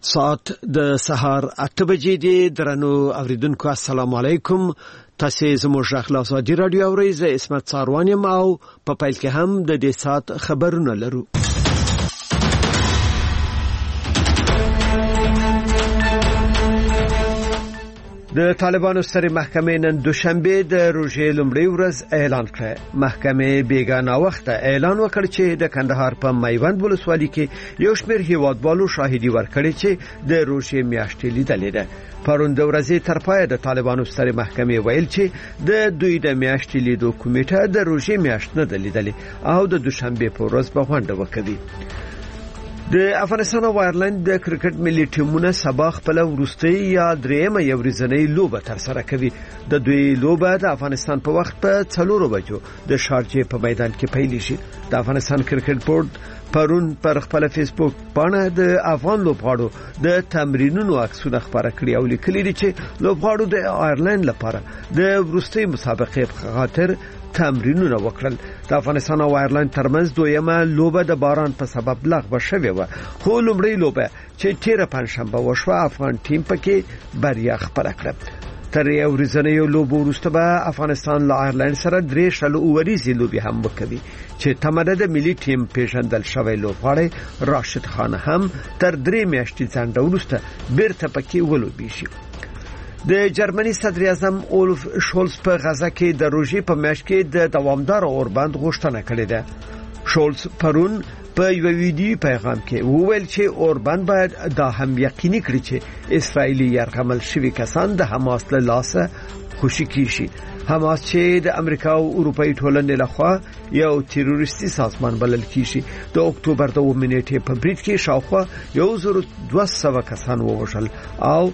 ساعت د سهار 8 بجې دی. درنو اوریدونکو السلام علیکم. تاسو زموږ اخلاص ازادي رادیو اوریزه اسمت ساروانی او په پیل کې هم د دې سات خبرونه لرو. د طالبانو سترې محکمې نن دوشنبه د روژې لومړۍ ورځ اعلان کړ. محکمې بیګانه وخت اعلان وکړ چې د کندهار په میوند ولسوالۍ کې یو شمېر هیوادوالو شاهدي ورکړي چې د روژې میاشتې لیدلې ده. پرون د ورځې تر پایه د طالبانو سترې محکمې ویل چې د دوی د میاشتې لیدو کمیټه د روژې میاشت نه لیدلې او د دوشنبه په ورځ به غونډه وکړي. د افغانستان او آیرلند د کرکټ ملي ټیمونه سبا خپل وروستي یا درېمه یو ورځنۍ لوبه تر سره کوي. د دوی لوبه د افغانستان په وخت په 4 بجو د شارجې په میدان کې پیل شي. د افغانستان کرکټ بورډ پرون پر خپل فیسبوک باندې د افغان لوبغاړو د تمرینونو عکسونه خبره کړي او لیکلي دي چې لوبغاړو د آیرلند لپاره د وروستي مسابقې په خاطر تمرینونه وکړل. د افغانستان او آیرلند ترمنځ دویمه لوبه د باران په سبب لغوه شوې و، خو لومړی لوبه چې تیر پنځشنبه وشوه افغان ټیم پکې بریا خپله کړه. تر یو ورځنۍ لوبه وروسته به افغانستان له آیرلند سره 3 اوریزې لوبې هم وکړي چې تمره د ملي ټیم پیژندل شوی لوبغاړی راشد خان هم تر 3 میاشتې ځنډ وروسته بیرته پکې ولوبي شي. د جرمني صدر اعظم اولف شولز په غزا کې د روژې په میاشت کې د دوامدار اوربند غوښتنه کړې ده. شولز پرون په یو ویډیو پیغام کې وویل چې اوربند باید دا هم یقیني کړي چې اسرایلی یرغمل شوي کسان د حماس له لاسه خوشي کیږي. حماس چې د امریکا او اروپאי ټولنې لخوا یو تروریستي سازمان بلل کیږي. د اکتوبر د 2 نیټې په بریټ کې شاوخوا 1200 کسان ووژل او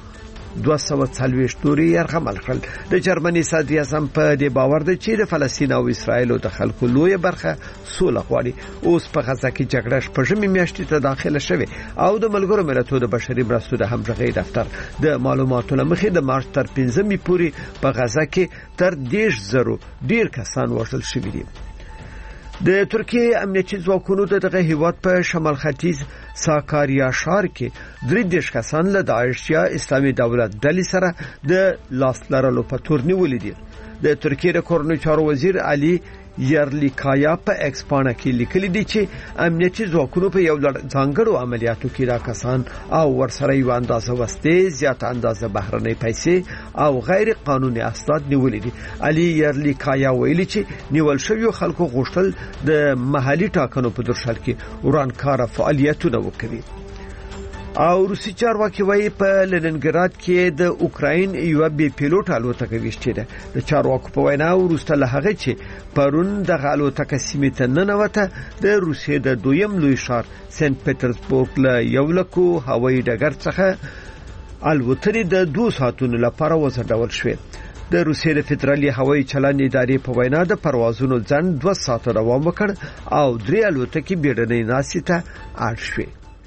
240 نوري یرغمل کړل. د جرمني صدر اعظم په دې باور دی چې د فلسطین او اسرایل د خلکو لوی برخه سوله غواړي. اوس په غزا کې جګړه شپږمې میاشتې ته داخله شوه او د ملګرو ملتونو د بشري مرستو د همغږي دفتر د معلوماتو لمخې د مارچ تر 15 پورې په غزا کې تر 10,000 ډیر کسان وژل شوي دي. د ترکیه امنیتي ځواکونو دغه هیواد په شمال ختیځ ساکاریا ښار کې 30 کسان له داعش یا اسلامي دولت ډلې سره د لاس لرلو په تور نیولې دي. د ترکیه د کورنۍ چارو وزیر علي یرلیکایا په ایکسپانا کې لیکلي دي چې امنیتي ځواکونو په یو ځانګړو عملیاتو کې را کسان او ورسره یو اندازه وسته زیات اندازه بهرنۍ پیسې او غیر قانوني اسناد نیولې دي. علي یرلیکایا ویلي چې نیول شوی خلکو غوښتل د محلي ټاکنو په درشل کې ورانکاره فعالیتونه وکړي. او روسي چارواکي وايي په لننګراد کې د اوکراین یو بي پیلوټ الوتکه وشته ده. د چارواکو په وینا ورسته له هغه چې پرون د الوتکه سیمې ته ننوته د روسیې د دویم لوی ښار سنت پټرزبورګ له یو لکو هوایي ډګر څخه الوتنې د 2 ساعتونو لپاره وځنډول شوې. د روسیې د فدرالي هوایي چلند ادارې په وینا د پروازونو ځنډ 2 ساعته دوام وکړ او 3 الوتکې بیړنۍ ناستې ته اړ شوې.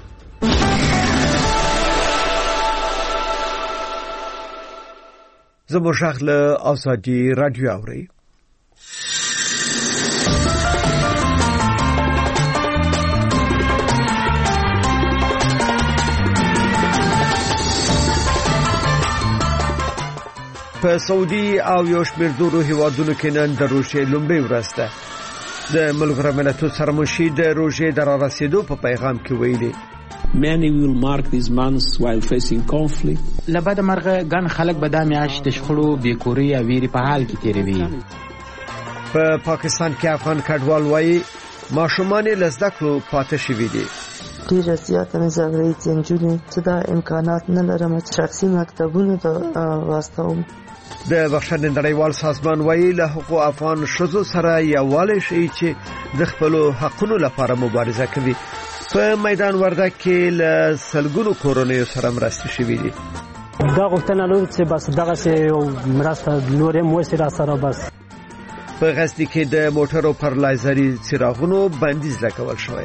زموږ شغله ازادي رادیو اوري. په سعودي او یو شمېر نورو هیوادونو کې نن د روژې لومړۍ ورځ ده. د ملګرو ملتونو سرمشي د روژې د رارسېدو په پیغام کې ویلي Many will mark these months while facing conflict. لبد مرغه ګڼ خلک به د میاشت د شخړو بیکوري او ویری په حال کې تیروي. په پاکستان کې افغان کډوال وایي ماشومان له زده کړو پاتې شوي دي. ډېر زیات مزاغري څنګه چې دا امکانات نه لرم چې شخصي مکتبونو ته واستوم. د بخښنې نړیوال سازمان وایي له حقوق افغان شذو سره یووالی شي چې د خپل حقونو لپاره مبارزه کوي. په میدان وردګ کې له سلګونو کورونو سره مرستې شوې دي. دا غوښتنه لري چې بس دغه شی مرسته نورې موثر سره بس. په غزني کې د موټرو پر لایزري څراغونو بندیز لګول شوی.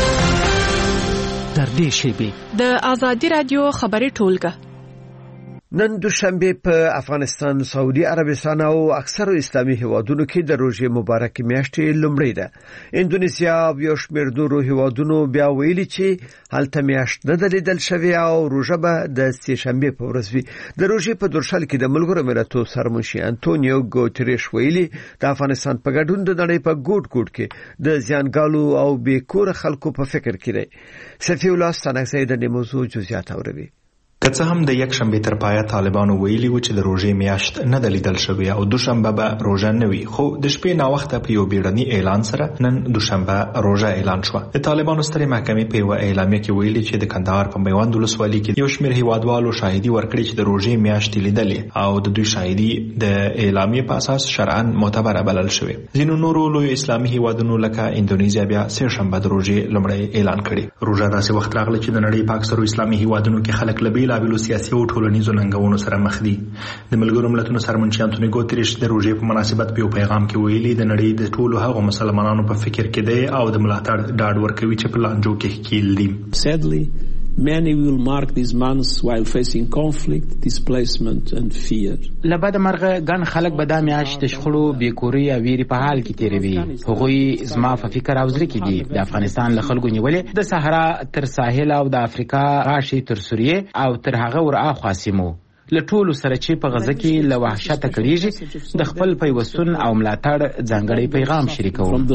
در دې شی به د ازادي رادیو خبري ټولګه نن دوشنبه په افغانستان، سعودي عربستان او اکثر اسلامي هیوادونو کې د روژې مبارکې میاشتې لومړۍ ده. اندونیزیا او یو شمېر نورو هیوادونو بیا ویلي چې هلته میاشت نه ده لیدل شوې او روژه به د سې شنبې په ورځ وي. د روژې په درشل کې د ملګرو ملتونو سرمنشي انټونیو ګوتریش ویلي د افغانستان په ګډون د نړۍ په ګوټ کې د زیانګالو او بیکور خلکو په فکر کې دی. صفی الله ستانکزی د موضوع جزئیات اوروي. که څه هم د یک شنبه تر پایه طالبانو ویلي و چې د روژې میاشت نه ده لیدل شوې او دوشنبه به روژه نه وي، خو د شپې ناوخته په یو بیړني اعلان سره نن دوشنبه روژه اعلان شوه. د طالبانو سترې محکمې په یوه اعلامیه کې ویلي چې د کندهار په میوند ولسوالۍ کې یو شمېر هیوادوالو شاهدي ورکړي چې د روژې میاشتې لیدلې او د دوی شاهدي د اعلامیې په اساس شرعاً معتبره بلل شوې. ځینو نورو لوی اسلامي هیوادونو لکه اندونیزیا بیا سې شنبه د روژې لومړی اعلان کړي. روژه داسې وخت راغلی چې د نړۍ په اکثرو اسلامي هیوادونو کې خلک له بېلابېلو سیاسي او ټولنیزو ننګونو سره مخ دي. د ملګرو ملتونو سرمنشي انټونیو ګوتریش د روژې په مناسبت په یو پیغام کې ویلي د نړۍ د ټولو هغو مسلمانانو په فکر کې دی او د ملاتړ ډاډ ورکوي چې په لانجو کې ښکیل دي. Sadly, many will mark these months while facing conflict, displacement and fear. لبد مرغه ګڼ خلک به دا میاشت د شخړو، بیکوري او ویرې په حال کې تیروي. هغوی زما په فکر او زړه کې دي. د افغانستان له خلکو نیولې د صحرا تر ساحل او د افریقا غاښې تر سوریې او تر هغه ورآخوا سیمو له ټولو سره چې په غزه کې له وحشته کړیږي د خپل پیوستون او ملاتړ ځانګړی پیغام شریکوم.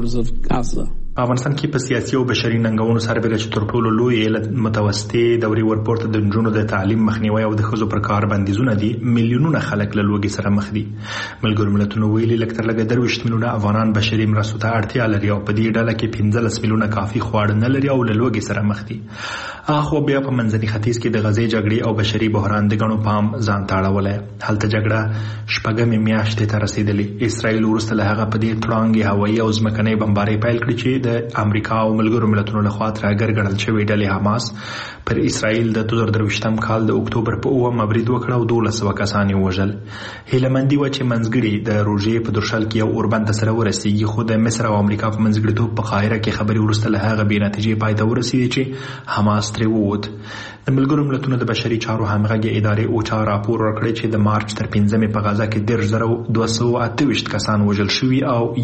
په افغانستان کې په سیاسي او بشري ننګونو سربېره چې تر ټولو لوی علت متوسطې دورې ورپورته د نجونو د تعلیم مخنیوي او د ښځو پر کار بندیزونه دي. میلیونونه خلک له لوږې سره مخ دي. ملګرو ملتونو ویلي لږ تر لږه 23 میلیونه افغانان بشري مرستو ته اړتیا لري او په دې ډله کې 15 میلیونه کافي خواړه نه لري او له لوږې سره مخ دي. اخو بیا په منځني ختیځ کې د غزې جګړې او بشري بحران د ګڼو پام ځان ته اړولی. هلته جګړه شپږمې میاشتې ته رسېدلې. اسرائیل وروسته له هغه په دې تړانګې هوایي او ځمکنۍ بمبارۍ پیل کړې چې د امریکا او ملګرو ملتونو لخوا ترهګر ګڼل شوې ډلې حماس پر اسرائیل د 2023 کال د اکتوبر په 9 برید وکړ او 1200 کسان یې وژل. هیلهمندي وه چې منځګړي د روژې په درشل کې یو اوربند ته سره ورسېږي، خو د مصر او امریکا په منځګړیتوب په قاهره کې خبرې وروسته له هغه بې نتیجې پای ته ورسېدې چې حماس ترې ووت. د ملګرو ملتونو د بشري چارو همغږي ادارې اوچا راپور ورکړی چې د مارچ تر 15 په غزه کې 10,228 کسان وژل شوي او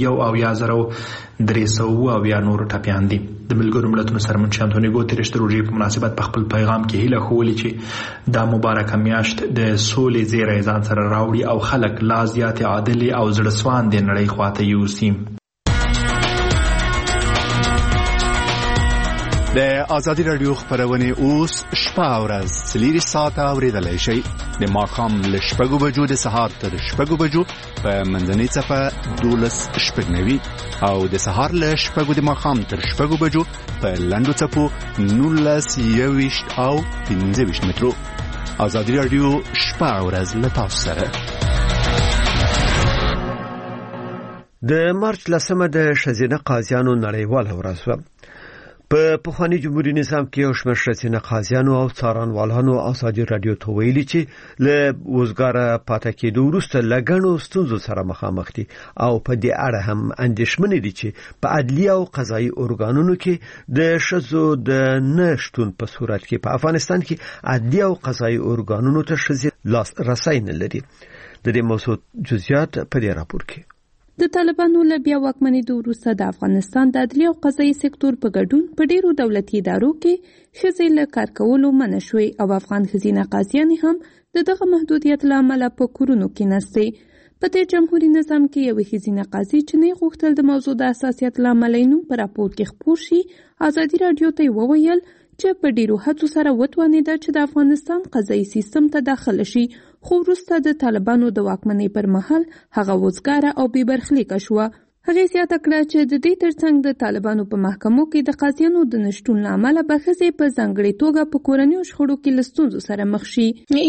1,300 نور ټپیان دي. د ملګرو ملتونو سرمنشي انټونیو ګوتریش د روژې په مناسبت په خپل پیغام کې هیله ښوولې چې دا مبارکه میاشت د سولې زیری ځان سره راوړي او خلک لا زیاتې عادلې او زړه سواندې نړۍ خواته یوسي. د آزادي رادیو خبرونه اوس شپه او ورځ 3 ساعته اوریدلای شئ. د ماښام له 6 بجو د سهار تر 6 بجو په منځنۍ صفه 12:09 او د سهار له 6 د ماښام تر 6 بجو په لنډو صفو 19:20 او 15 مترو. آزادي رادیو شپه او ورځ له تاسو سره. د مارچ 10 د ښځینه قاضیانو نړیواله ورځ وه. په پخوانی جمهوریت نظام کې یو شمېر ښځینه قاضیانو او څارنوالانو آزادي رادیو ته ویلي چې له وزګاره پاتې کېدو وروسته له ګڼو ستونزو سره مخامخ دي او په دې اړه هم اندېښمنې دي چې په عدلیه او قضایي ارګانونو کې د ښځو د نه شتون په صورت کې په افغانستان کې عدلیه او قضایي ارګانونو ته ښځې لاسرسی نه لري. د دې موضوع جزئیات په دې راپور کې. د طالبانو له بیا واکمنېدو وروسته د افغانستان د عدلیه او قضایي سکتور په ګډون په ډیرو دولتي ادارو کې ښځې له کار کولو منع شوې او افغان ښځینه قاضیانې هم دغه محدودیت له امله په کورونو کې نستې. په دې جمهوریت نظام کې یوه ښځینه قاضي چې نه غوښتل د موضوع د حساسیت له امله نوم په راپور کې خپور شي، ازادي رادیو ته وویل چې په ډیرو هڅو سره وتوانېده چې د افغانستان قضایي سیستم ته داخله شي، خو وروسته د طالبانو د واکمنۍ پر مهال هغه وزګاره او بې برخلیکه شوه. هغې زیاته کړه چې د دې ترڅنګ د طالبانو په محکمو کې د قاضیانو د نشتون له امله به ښځې په ځانګړې توګه په کورنیو شخړو کې له ستونزو سره مخ شي.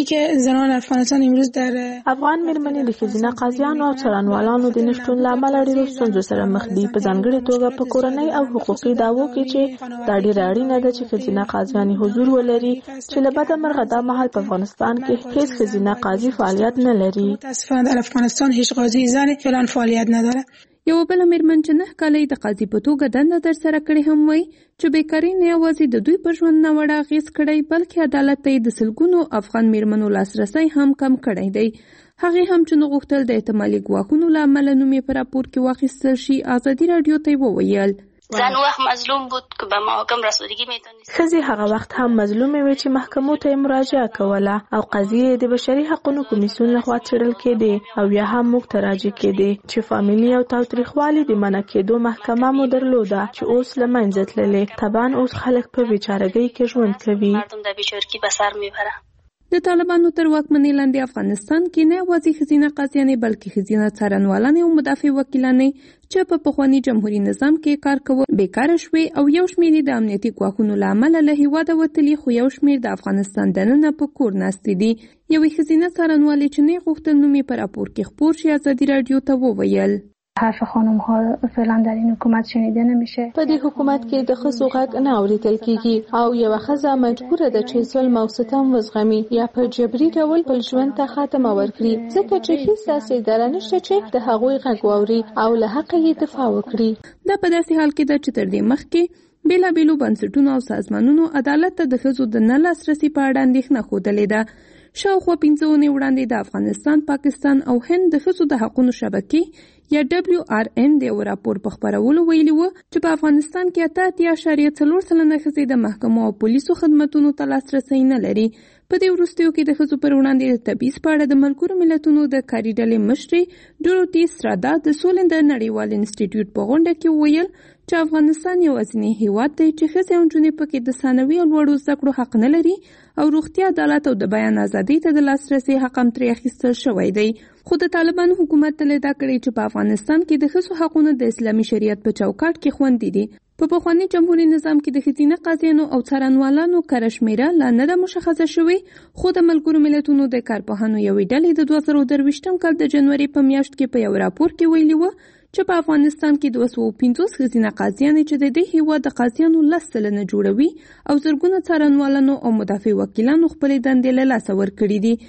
افغان مېرمنې د ښځینه قاضیانو او څارنوالانو د نشتون له امله ډېرو ستونزو سره مخ دي، په ځانګړې توګه په کورنۍ او حقوقي دعوو کې چې دا ډېره اړینه ده چې ښځینه قاضیانې حضور ولري، چې له بده مرغه دا مهال په افغانستان کې هیڅ ښځینه قاضي فعالیت نه لري. یو بل میرمن چې 9 کال د قاضي په توګه دنده در سره کړې هم وایي چې بیکاري نه یوازې د دوی په ژوند نه وړ اغېز کړی بلکې عدالت ته د سلګونو افغان میرمنو لاسرسی هم کم کړی دی. هغې هم چې غوښتل د احتمالي ګواښونو له امله نوم یې په راپور کې واخیستل شي. ازادي راډیو ته وویل زن وقت مظلوم بود که به محاکم رسیدگی میتونست. ښځې هغه وخت هم مظلومې وې چې محکمو ته یې مراجعه کوله او قضیې د بشري حقوقو کمیسیون لخوا څېړل کېدې او یا هم موږ ته راجع کېدې چې فامیلي او تاوتریخوالي د منع کېدو محکمه مو درلوده چې اوس له منځه تللې. طبعا اوس خلک په بیچارګۍ کې ژوند کوي. مردم در بیچارگی به سر میبره. د طالبانو تر واکمنۍ لاندې افغانستان کې نه یوازې ښځینه قاضیانې بلکې ښځینه څارنوالانې او مدافع وکیلانې چې په پخواني جمهوریت نظام کې کار کول بیکاره شوې او یو شمېر د امنیتي ګواښونو له امله له هېواده وتلي خو یو شمېر د افغانستان دننه په کور ناستې دي. یوې ښځینه څارنوالې چې نه غوښتل نوم یې په راپور کې خپور شي ازادي راډیو ته وویل حرف خانم ها فعلا در این حکومت شنیده نمیشه. په دې حکومت کې د ښځو غږ نه اورېدل کیږي او یوه ښځه مجبوره ده چې ظلم او ستم وزغمي یا په جبري ډول خپل ژوند ته خاتمه ورکړي ځکه چې هیڅ داسې اداره نشته چې د هغوی غږ واوري او له حقه یې دفاع وکړي. دا په داسې حال کې ده چې تر دې مخکې بېلابېلو بنسټونو او سازمانونو عدالت ته د ښځو د نه لاسرسي په اړه اندېښنه ښودلې ده. شاوخوا 15 اونۍ وړاندې د افغانستان، پاکستان او هند د ښځو د حقوقو شبکې یا WRN د یو راپور په خپرولو ویلي وو چې په افغانستان کې 8.4% ښځې د محکمو او پولیسو خدماتونو ته لاسرسی نه لري. په دې وروستیو کې د ښځو پر وړاندې د تبعیض په اړه د ملګرو ملتونو د کاري ډلې مشرې ډوروتي سرادا د سولې د نړیوال انسټیټیوټ په غونډه کې وویل چې افغانستان یوازینی هیواد دی چې ښځې او نجونې پکې د ثانوي او لوړو زده کړو حق نه لري او روغتیا، عدالت او د بیان ازادۍ ته د لاسرسي حق هم ترې اخیستل شوی دی. خو د طالبانو حکومت تل ادعا کړې چې په افغانستان کې د ښځو حقونه د اسلامي شریعت په چوکاټ کې خوندي دي. په پخواني جمهوریت نظام کې د ښځینه قاضیانو او څارنوالانو کره شمېره لا نه ده مشخصه شوې، خو د ملګرو ملتونو د کارپوهانو یوې ډلې د 2023 کال د جنوري په میاشت کې په یو راپور کې ویلي وو چې په افغانستان کې 250 ښځینه قاضیانې چې د دې هېواد د قاضیانو 10% جوړوي او زرګونه څارنوالانو او مدافع وکیلانو خپلې دندې له لاسه ورکړي دي.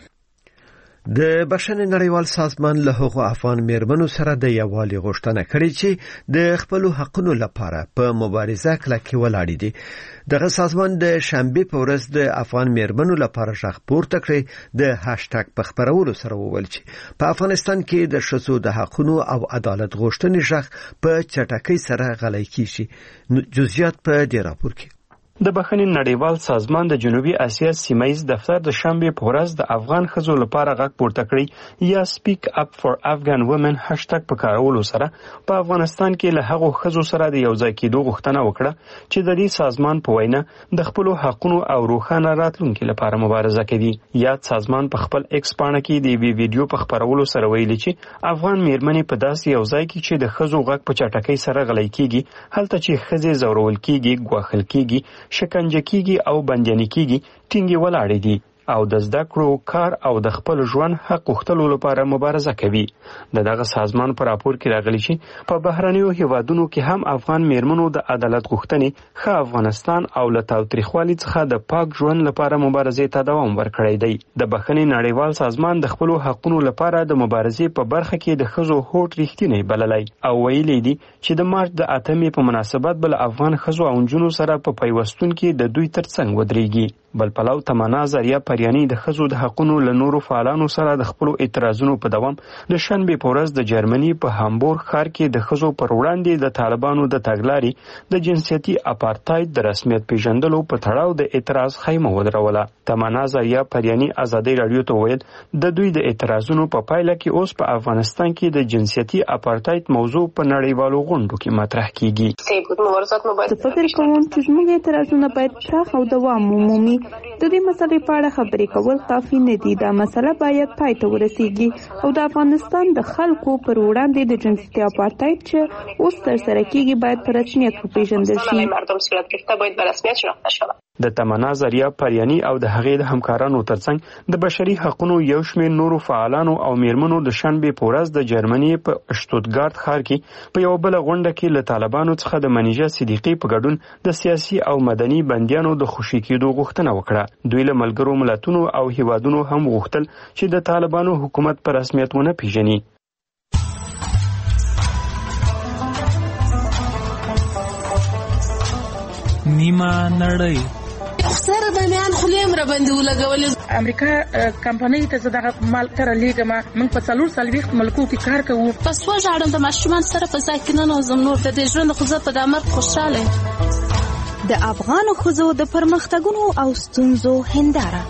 د بشري نړیوال سازمان له هغو افغان میرمنو سره د یووالي غوښتنه کړې چې د خپل حقونو لپاره په مبارزه کلکې ولاړې دي. دغه سازمان د شنبه په ورځ د افغان میرمنو لپاره غږ پورته کړی د هاشټګ په خپرولو سره وویل چې په افغانستان کې د ښځو د حقونو او عدالت غوښتنې غږ په چټکۍ سره غلی کیږي. جزئیات په دې راپور کې. د بخښنې نړیوال سازمان د جنوبي اسیا سیمایي دفتر د شنبه په ورځ د افغان ښځو لپاره غږ پورته کړی یا سپیک اپ فار افغان وومن هاشټګ په کارولو سره په افغانستان کې له هغو ښځو سره د یو ځای کېدو غوښتنه وکړه چې د دې سازمان په وینا د خپل حقونو او روښانه راتلونکي لپاره مبارزه کوي. یاد سازمان په خپل ایکس پاڼه کې د ویډیو په خپرولو سره ویلي چې افغان میرمنې په داسې یو ځای کې چې د ښځو غږ په چټکۍ سره غلی کیږي، هلته چې ښځې ځورول کیږي، ګواښل کیږي، شکنجه کیږي او بندیانې کیږي، ټینګې ولاړې دي او د زده کړو، کار او د خپل ژوند حق غوښتلو لپاره مبارزه کوي. دغه سازمان په راپور کې راغلی چې په بهرنیو هیوادونو کې هم افغان میرمنو د عدالت غوښتنې ښه افغانستان او له تاوتریخوالي څخه د پاک ژوند لپاره مبارزې ته دوام ورکړی دی. د بخښنې نړیوال سازمان د خپل حقونو لپاره د مبارزې په برخه کې د ښځو هوډ رښتینی بللی او ویلي دي چې د مارچ د 8 په مناسبت بل افغان ښځو او نجونو سره په پیوستون کې د دوی ترڅنګ ودرېږي. بل پلو تمنا زریه پریانی د ښځو د حقونو له نورو فعالانو سره د خپل اعتراضونو په دوام د شنبه په ورځ د جرمني په هامبورګ ښار کې د ښځو پر وړاندې د طالبانو د تګلارې د جنسیتي اپارټاید د رسمیت پیژندلو په تړاو د اعتراض خیمه ودروله. تمنا زریه پریانی ازادي رادیو ته ویل د دوی د اعتراضونو په پایله کې اوس په افغانستان کې د جنسیتي اپارټاید موضوع په نړیوالو غونډو کې مطرح کیږي. فکر کوم چې موږ اعتراضونه باید پراخ او دوام ومومي. د دې مسلې په اړه خبرې کول کافي نه دي. دا مسله باید پای ته ورسیږي او د افغانستان د خلکو پر وړاندې د جنسیتي اپارټاید چې اوس ترسره کیږي باید په رسمیت وپیژندل شي. د تمنا زریه پریانی او د هغې د همکارانو ترڅنګ د بشري حقوقو یو شمېر نورو فعالانو او میرمنو د شنبه په ورځ د جرمني په شتوتګارت ښار کې په یو بل غونډه کې له طالبانو څخه د منیژه صدیقي په ګډون د سیاسي او مدني بندیانو د خوشي کېدو غوښتنه وکړه. دوی له ملګرو ملتونو او هیوادونو هم غوښتل چې د طالبانو حکومت په رسمیت ونه پیژني. نیمه نړۍ سره د میان خولیم را باندې ولګولې. امریکا کمپنۍ ته زه دغه مال تر لیږم. موږ په 440 ملکو کې کار کوو. پس وژاړم د ماشومان سره په ځای کې نه نوزم. نور د دې ژوند خو زه په د مرګ خوشحاله. د افغانو ښځو د پرمختګونو او ستونزو هنداره.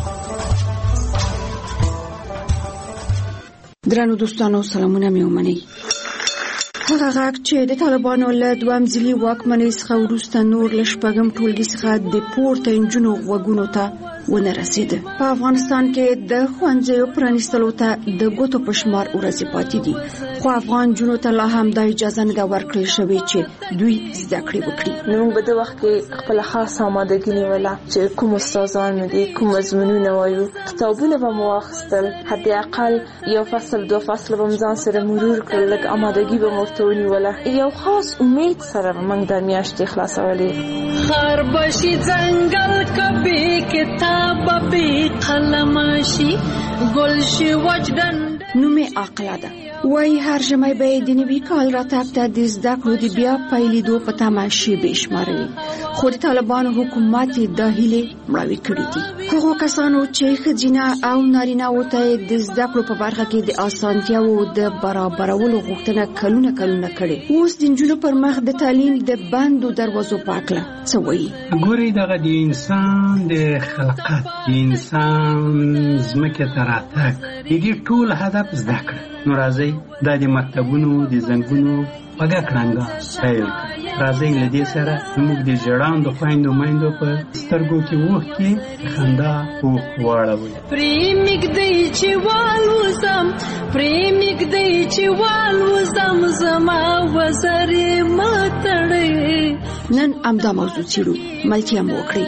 درنو دوستانو سلامونه مې ومنئ. هغه غږ چې د طالبانو له دویم ځلي واکمنۍ څخه وروسته نور له شپږم ټولګي څخه د پورته نجونو غوږونو ته ونه رسید. په افغانستان کې د ښوونځیو پرانیستلو ته د ګوتو په شمار ورځې پاتې دي، خو افغان نجونو ته لا هم د اجازه نه ده ورکړل شوې چې دوی زده کړې وکړي. موږ په دې وخت کې خپل خاصه آمادګي نیوله چې کوم استادان دي، کوم مضمونونه وایو، کتابونه به مو واخیستل، حد اقل یو فصل 2 فصل به ځان سره مرور کړل، لکه آمادګي به مو ورته ونیوله. یو خاص امید سره موږ د میاشتې خلاصولې. خر بشي ځنګل کبي کتاب به قلمشي ګل شي وجدان. نومې عقله ده. وای هر ژمی به د نوي کال راتګ ته د زده کړو د بیا پیلېدو په تمه شیبې شمارلې، خو د طالبانو حکومت د هیلې مړاوې کړې دي. هغو کسانو چې ښځینه او نارینه‌وو ته د زده کړو په برخه کې د اسانتیاوو د برابرولو غوښتنه کلونه کړې، اوس د نجونو پر مخ د تعلیم د بندو دروازو په هکله څه وایي؟ ګورئ، دغه د انسان د خلقت، د انسان ځمکې ته راتګ، د دې ټول هدف زده کړه. نو راځئ دا د مکتبونو د زنګونو پګه کړنګا پیل راځئ له دې سره موږ د ژړاندو خویندو میندو په سترګو کې اوښکې خندا واړوي. پرېمږدئ چې والوزم، پرېمږدئ چې والوزم، زما وزرې مه تړئ. نن همدا موضوع څېړو، ملتیا مو وکړئ.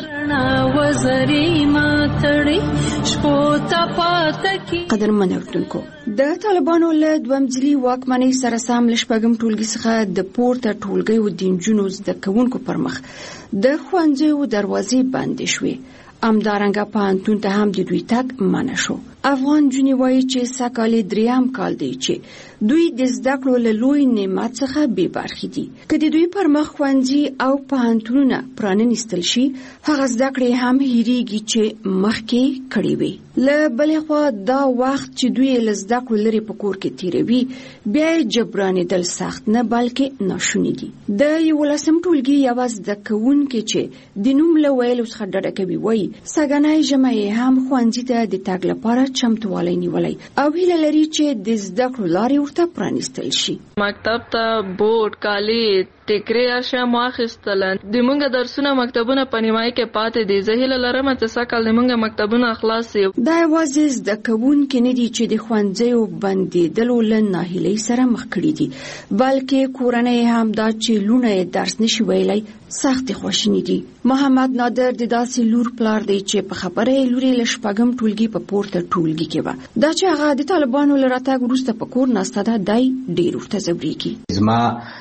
قدرمن اورېدونکو، د طالبانو له دویم ځلي واکمنۍ سره سم له شپږم ټولګي څخه د پورته ټولګیو د نجونو زده کوونکو پر مخ د ښوونځیو دروازې بندې شوې. همدارنګه پوهنتون ته هم د دوی تګ منع شو. افغان نجونې وایي چې سږکال درېیم کال دی چې دوی د زده کړو له لوی نعمت څخه بې برخې دي. که د دوی پر مخ ښوونځي او پوهنتونونه پرانیستل شي، هغه زده کړې هم هېرېږي چې مخکې کړې وي. له بلې خوا دا وخت چې دوی له زده کړو لرې په کور کې تېروي، بیا یې جبرانېدل سخت نه بلکې ناشوني دي. د 11م ټولګي یوه زده کوونکې چې د نوم له ویلو څخه ډډه کوي وایي سږنی ژمی یې هم ښوونځي ته د تګ لپاره چمتووالی نیولی او هیله لري چې د زده کړو لارې ورته پرانیستل شي. مکتب ته بوټ، کالي، ټیکرې اشیاء مو اخیستل. د مونږ درسونه مکتبونه په نیمایي کې پاتې دي. زه هیله لرم چې سږکال د مونږ مکتبونه خلاص شي. دا یوازې زده کوونکي نه دي چې د ښوونځیو بندېدلو له ناهیلۍ سره مخ کړي دي، بلکې کورنۍ هم دا چې لوڼه یې درس نشي ویلی سختې خواشیني دي. محمد نادر د داسې لور پلار دی چې په خبره یې لور یې له شپږم ټولګي په پورته ټولګي کې وه. دا چې هغه د طالبانو له راتګ وروسته په کور ناسته ده، دی ډېر ورته ځورېږي. زما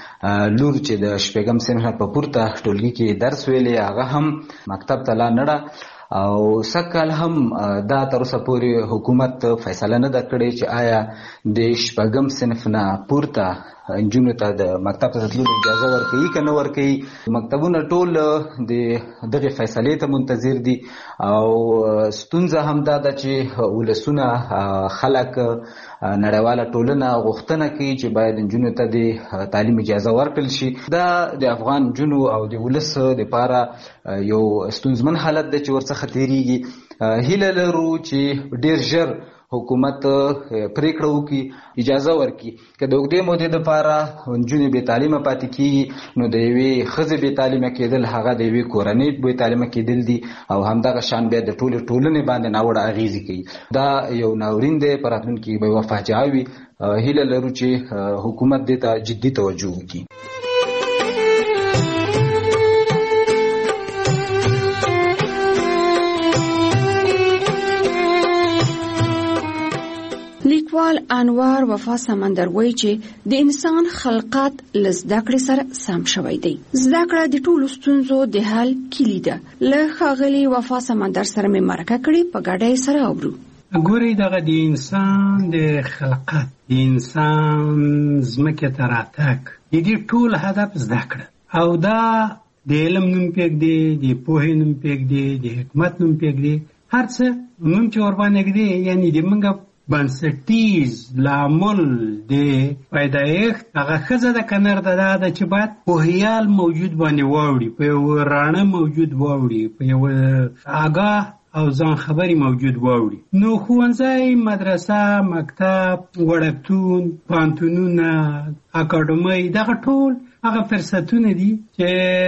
لور چې د شپږم صنف په پورته ټولګي کې درس ویلی، هغه هم مکتب ته لا نړه او سږکال هم دا تر اوسه پورې حکومت فیصله نه ده کړې چې آیا د شپږم صنف نه پورته نجونو ته د مکتب ته تللو اجازه ورکوي که نه ورکوي. مکتبونه ټول د دغې فیصلې ته منتظر دي او ستونزه هم دا ده چې ولسونه، خلک، نړیواله ټولنه غوښتنه کوي چې باید نجونو ته د تعلیم اجازه ورکړل شي. دا د افغان نجونو او د ولس دپاره یو ستونزمن حالت دی چې ورڅخه تېرېږي. هیله لرو چې ډېر ژر حکومت پریکړه وکړي، اجازه ورکړي که د اوږدې مودې دپاره نجونې بې تعلیمه پاتې کېږي، نو د یوې ښځې بې تعلیمه کېدل هغه د یوې کورنۍ بې تعلیمه کېدل دي او همدغه شان بیا د ټولې ټولنې باندې ناوړه اغېزې کوي. دا یو ناورین دی، په راتلونکي کې به یوه فاجعه وي. هیله لرو چې حکومت دې ته جدي توجه وکړي. لیکوال انوار وفا سمندر وایي چې د انسان خلقت له زده کړې سره سم شوی دی. زده کړه د ټولو ستونزو د حل کلي ده. له ښاغلي وفا سمندر سره مې مرکه کړې، په ګډه یې سره اورو. ګورئ، دغه د انسان د خلقت، د انسان ځمکې ته راتګ، د دې ټول هدف زده کړه او دا د علم نوم پېږدي، د پوهې نوم پېږدي، د حکمت نوم پېږدي، هر څه نوم چې ورباندې ږدي، یعنې د موږ بنسټیز لامل د پیدایښت هغه ښځه د کنر ده چې باید پوهیال موجود باندې واوړي، په یو راڼه موجود واوړي، په یو آګاه او ځان خبري موجود واوړي. نو ښوونځی، مدرسه، مکتب، وړکتون، پوهنتونونه، اکاډمۍ، دغه ټول هغه فرصتونه دي چې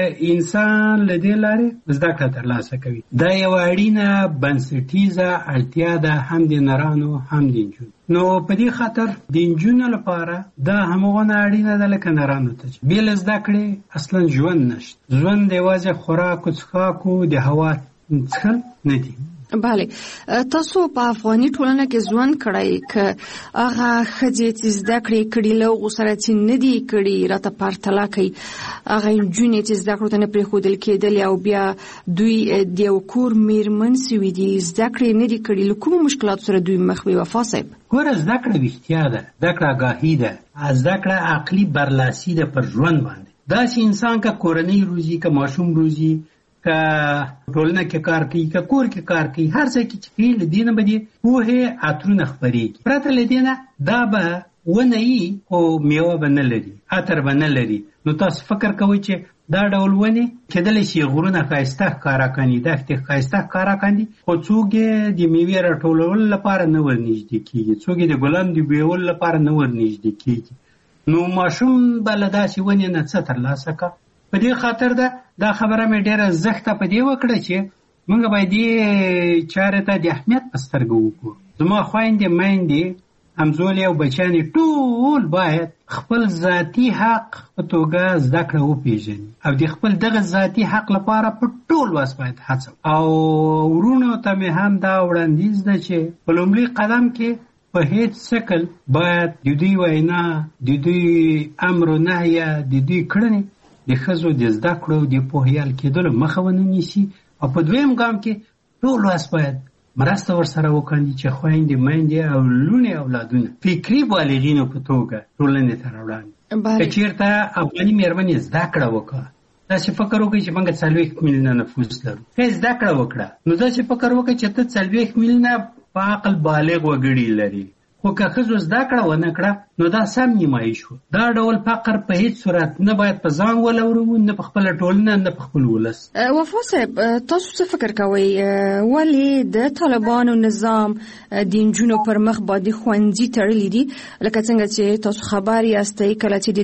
انسان له دې لارې زده کړه ترلاسه کوي. دا یوه اړینه بنسټیزه اړتیا ده، هم د نرانو هم د نجونو. نو په دې خاطر د نجونو لپاره دا همغونه اړینه ده لکه نرانو ته چې بې له زده کړې اصلا ژوند نشته. ژوند یوازې خوراک و څښاک و د هوا څښل نه دي. بله، تاسو په افغاني ټولنه کې ژوند کړی، که هغه ښځې چې زده کړې کړي له هغو سره چې نه دي کړي راته پرتله کوي، هغه نجونې چې زده کړو ته نه پرېښودل کېدلې او بیا دوی د یو کور میرمن سوي دي، زده کړې نه دي کړي، له کومو مشکلاتو سره دوی مخ وي وفا صاحب؟ ګوره، زده کړه ویښتیا ده، زده کړه آګاهي ده، زده کړه عقلي برلاسي ده پر ژوند باندې. داسې انسان که کورنۍ روزي، که ماشوم روزي، که ټولنه کې کار کوي، که کور کې کار کوي، هر ځای کې چې کوي، له دې نه به د پوهې عطرونه خپرېږي. پرته له دې نه دا به ونه وي خو میوه به نه لري، عطر به نه لري. نو تاسو فکر کوئ چې دا ډول ونې کېدلی شي غرونه ښایسته ښکاره کاندي، دښتې ښایسته ښکاره کاندي، خو څوک یې د میوې راټولولو لپاره نه ورنږدې کېږي، څوک یې د ګلانو د بویولو لپاره نه ورنږدې کېږي. نو ماشوم به له داسې ونې نه څه ترلاسه کړه. په دې خاطر دا خبره مې ډېره زښته په دې وکړه چې موږ باید دې چارې ته د اهمیت په سترګه وګورو. زما خویندې، میندې، همزولې او بچیانې ټول باید خپل ذاتي حق په توګه زده کړه وپېژني او د خپل دغه ذاتي حق لپاره په ټول وس باید هڅه. او ورونو ته مې هم دا وړاندیز ده چې په لومړي قدم کې په هیڅ شکل باید د دوی وینا، د دوی امر و نهیه، د دوی کړنې د ښځو د زده کړو د پوهیال کېدلو مخه ونه نیسي. او په دویم ګام کې ټول وس باید مرسته ورسره وکړي چې خویندې، میندې او لوڼې اولادونه فکري بالغینو په توګه ټولنې ته راوړاندې. که چېرته افغاني مېرمنې زده کړه وکړه، داسې فکر وکړي چې موږ 40 میلیونه نفوس لرو، که زده کړه وکړه نو داسې فکر وکړي چې ته 40 میلیونه په عقل بالغ وګړي لري. خو که ښځو زده کړه ونه کړه نو دا سم نیمایي شو. دا ډول فقر په هیڅ صورت نه باید په ځان ولورو، نه په خپله ټولنه، نه په خپل ولس. وفا صاحب، تاسو څه فکر کوئ ولې د طالبانو نظام د نجونو پر مخ باندې ښوونځي تړلي دي؟ لکه څنګه چې تاسو خبر یاستئ، کله چې د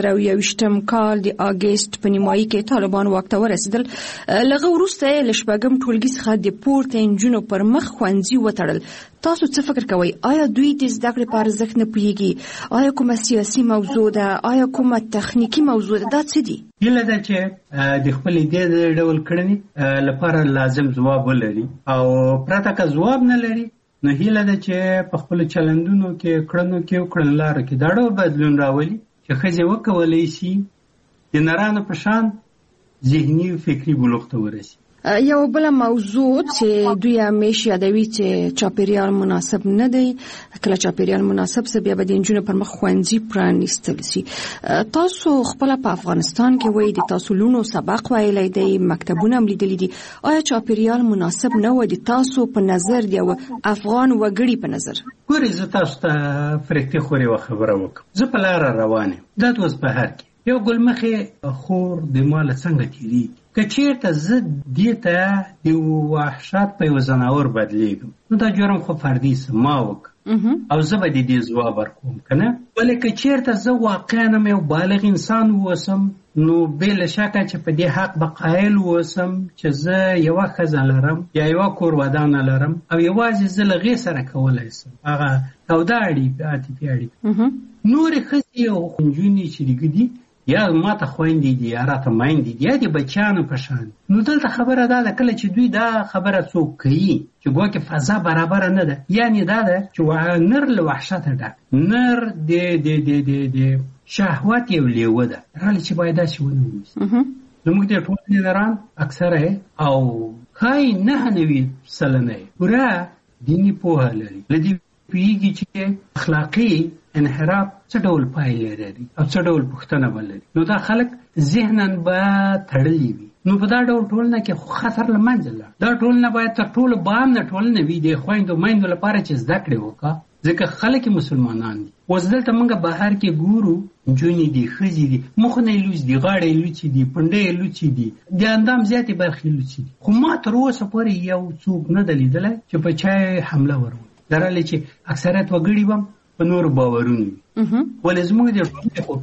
2021 کال د اګست په نیمایي کې طالبان واک ته ورسېدل، لږ وروسته یې له شپږم ټولګي څخه د پورته نجونو پر مخ ښوونځي وتړل. تاسو څه فکر کوئ؟ آیا دوی د زده کړې په ارزښت نه پوهېږي؟ آیا کومه سیاسي موضوع ده؟ آیا کومه تخنیکي موضوع ده؟ دا څه دي؟ هیله ده چې د خپلې دې ډول کړنې لپاره لازم ځواب ولري، او پرته که ځواب نه لري نو هیله ده چې په خپلو چلندونو کې، کړنو کې او کړنلارو کې دا ډول بدلون راولي چې ښځې وکولی شي د نرانو په شان ذهني او فکري بلوغ ته ورسي. یو بل موضوع چې دوی همیشه یادوي چې چاپیریال مناسب نه دی. کله چاپیریال مناسب سه بیا به د نجونو پر مخ ښوونځي پرانیستل شي. تاسو خپل په افغانستان کې وایي د تاسو لونو سبق ویلی دی، مکتبونه هم لیدلي دي. آیا چاپیریال مناسب نه و د تاسو په نظر، د یو افغان وګړي په نظر؟ ګورې، زه تاسو ته فرښتې خورې یوه خبره وکړم. زه په لاره روان یم، دا د اوسبهر کې یو ګلمخې خور د ما له څنګه تېرېږي. که چېرته زه دې ته د وحشت په یو ځناور بدلېږم نو دا جرم خو فردي ما وکړه او زه به د دې ځواب ورکوم، که نه؟ ولې که چېرته زه واقعا یو بالغ انسان واوسم نو بې له شکه چې په دې حق به قایل واوسم چې زه یوه ښځه لرم یا یوه کور ودانه لرم او یوازې زه له هغې سره کولی شم هغه توده اړیکې، عاطفي اړیکې. نورې ښځې او نجونې چې دي یا ماته خویندې دي یا راته میندې دي یا د بچیانو په شان. نو دلته خبره دا ده کله چې دوی دا خبره څوک کوي چې ګواکې فضا برابره نه ده، یعنې دا ده چې نر له وحشته ډک، نر د شهوت یو لیوه ده، راله چې باید داسې ونه ونیسي. زموږ د ټولنې نران اکثره او ښایي 9% پوره دیني پوهه لري، له دې پوهېږي چې اخلاقي انحراف څه ډول پایلې لري او څه ډول پوښتنه ولري. نو دا خلک ذهناً به تړلي وي. نو په دا ډول ټولنه کې خطر له منځه لاړ. دا ټولنه باید تر ټولو بام نه ټولنه وي د خویندو میندو لپاره چې زده کړې وکړه، ځکه خلک مسلمانان دي. اوس دلته موږ بهر کې ګورو نجونې دي، ښځې دي، مخونه یې لوڅ دي، غاړه یې لوڅې دي، پنډه یې لوڅې دي، د اندام زیاتې برخې لوڅې دي. خو ما تر اوسه پورې یو څوک نه دی لیدلی چې په چا یې حمله وروي. درالې چې اکثریت وګړي به په نورو باورونه وي، ولې زموږ د ټولنې خو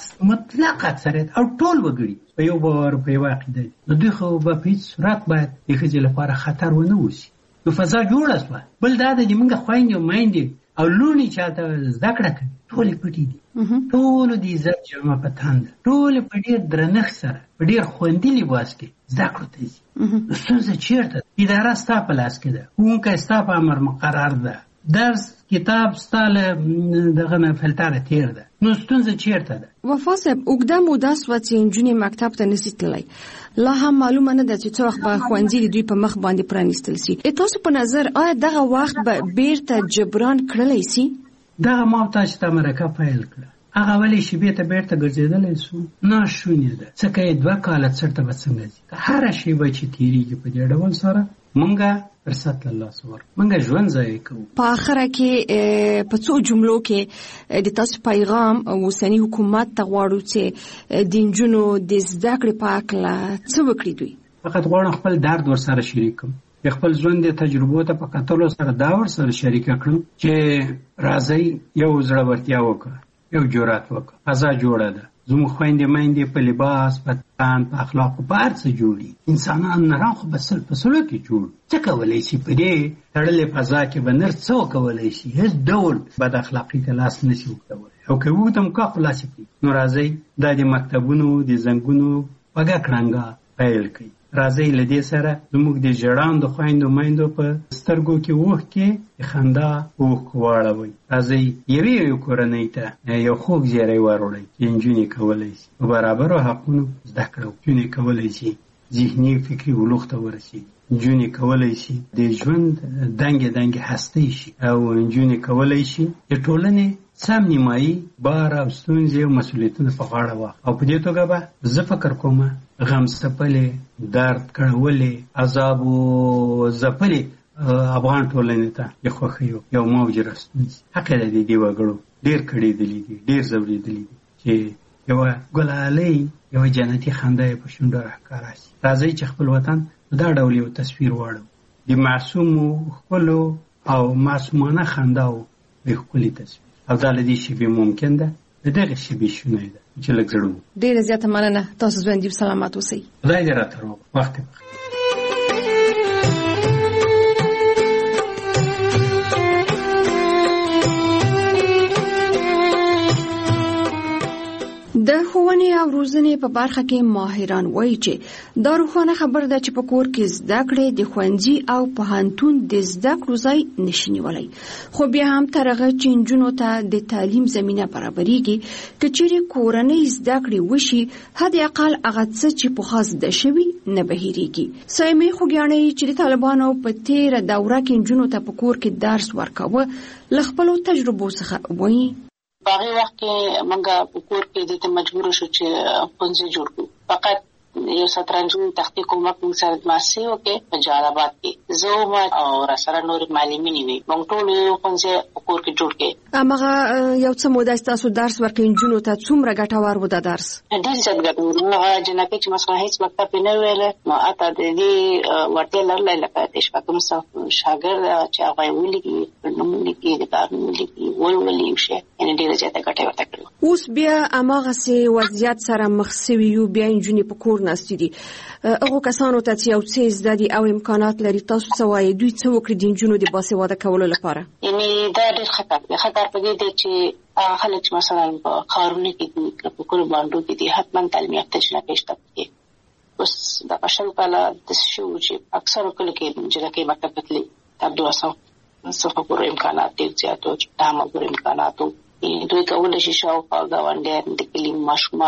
مطلق اکثریت او ټول وګړي په یو باور په یوه عقیده دي. نو دوی خو به په هېڅ صورت باید د ښځې لپاره خطر ونه اوسي. نو فضا جوړه شوه. بل دا ده چې موږ خویندې او میندې او لوڼې چې هلته زده کړه کوي ټولې پټې دي، ټولو د عزت جامه په تن ده، ټولې په ډېر درنښت سره په ډېر خوندي لباس کې زده کړو ته ځي. نو ستونزه چېرته ده؟ اداره ستا په لاس کې ده، ښوونکی ستا په امر مقرر ده، درس کتاب ستا له دغه نه فلتره تېر ده. نو ستونزه چېرته ده؟ وفا صاحب، اوږده موده سوه چې نجونې مکتب ته نشي تللی، لا هم معلومه نه ده چې څه وخت به ښوونځي د دوی په مخ باندې پرانیستل سي. تاسو په نظر آیا دغه وخت به بیرته جبران کړلی سي؟ دغه ما او تاسو ته مرکه پیل کړه، هغه ولې شیبې ته بیرته ګرځېدلی سو؟ ناشونې ده. ځکه یې 2 کاله څرته به څنګه ځي؟ هره شیبه چې تېرېږي په دې ډول سره مونږه فرصت له لاسه ورکړو، مونږ ژوند ضایع کوو. په آخره کې په څو جملو کې د تاسو پیغام اوسني حکومت ته غواړو چې د نجونو د زده کړې په هکله څه وکړي دوی؟ فقط غواړم خپل درد ورسره شریک کړم، د خپل ژوند د تجربو ته په کتلو سره دا ورسره شریکه کړم چې راځئ یو زړورتیا وکړه، یو جرأت وکړه. فضا جوړه ده، زموږ خویندې میندې په لباس، په تن، په اخلاقو، په هر څه جوړي. انسانان نران خو به سل په سلو کې جوړ. څه کولی شي په دې تړلې فضا کې به نر څه وکولی شي؟ هېڅ ډول بد اخلاقي ته لاس نه شي وکولی، او که وږدم کا خو لاس یې پرېږدي. نو راځئ دا د مکتبونو د زنګونو خوږه کړنګه پیل کړئ. راځئ له دې سره زموږ د ژړاندو خویندو میندو په سترګو کې اوښکې د خندا اوښکو واړوئ. راځئ یوې کورنۍ ته یو خوږ زیری وروړئ چې نجونې کولی شي په برابرو حقونو زده کړه وکړي. نجونې کولی شي ذهني فکري بلوغ ته ورسېږي، نجونې کولی شي د ژوند دنګې دنګې هستۍ شي، او نجونې کولی شي د ټولنې سم نیمایي بار او ستونزې او مسؤلیتونه په غاړه واخلي. او په دې توګه به زه فکر کوم غم څپلې، درد کړولې، عذاب او ځپلې افغان ټولنې ته د خوښیو یو موج راستون شي. حق یې د دې وګړو ډېر کړېدلي دي، ډېر ځورېدلي دي چې یوه ګلالۍ، یوه جنتي خندا یې په شونډو راښکاره شي. راځئ چې خپل وطن دا ډول یو تصویر واړو، د معصومو ښکلو او معصومانه خنداو یو ښکلي تصویر. او دا له دې شیبې ممکن ده، د دغې شیبې شونی ده چې لږ زړه وو. ډېره زیاته مننه. تاسو ژوندي او سلامت اوسئ. خدای دې راته روغ وخت یې بخیر. د ښوونې او روزنې په برخه کې ماهران وایي چې دا روښانه خبره ده چې په کور کې زده کړې د ښوونځي او پوهنتون د زده کړو ځای نشي نیولی. خو بیا هم تر هغه چې نجونو ته د تعلیم زمینه برابریږي، که چیرې کورنۍ زده کړې وشي، حد اقل هغه څه چې پخوا زده شوي نه به هېرېږي. سایمې خوږیاڼۍ چې د طالبانو په تېره دوره کې نجونو ته په کور کې درس ورکاوه، له خپلو تجربو څخه وایي. په هغې وخت کې موږ په کور کې دې ته مجبور شو چې ښوونځي جوړ کړو. فقط یو شطرنجي تختې کومک موږ سره ماسي وکړې په جلال آباد کې. زه او راسره نورې معلمینې وې، موږ ټول یو ښوونځی په کور کې جوړ کړې. هماغه یو څه موده ستاسو درس ورکړئ نجونو ته، څومره ګټور و دا درس؟ ډېر زیات ګټور و. هغه جنکۍ چې مثلا هېڅ مکتب یې نه ویلی، نو هلته د دې وړتیا لرلی لکه د شپږم صف شاګرد چې هغه یې ولیکي، نوم ولیکي، د کار نوم ولیکي، ولولي یو شی، یعنې ډېره زیاته ګټه یې ورته کړې. اوس بیا هماغسې وضعیت سره مخ سوي یو، بیا نجونې په کور ناستې دي. هغو کسانو ته چې یو څه زده دي او امکانات لري، تاسو څه وایي دوی څه وکړي د نجونو د باسواده کولو لپاره؟ یعنې دا ډېر خطر دی. خطر په دې دی چې هغه خلک چې مثلا په ښارونو کې دي، په کلو بانډو کې دي، حتما تعلیم یافته جنکۍ شته پکې. اوس دغه شل کاله داسې شوي چې اکثرو کلو کې جنکۍ مکتب ته تللي، د 12 صفحه پورې امکانات ډېر زیات و، 10 پورې امکانات و. دوی کولی شي شاوخوا ګاونډیان د کلي ماشومان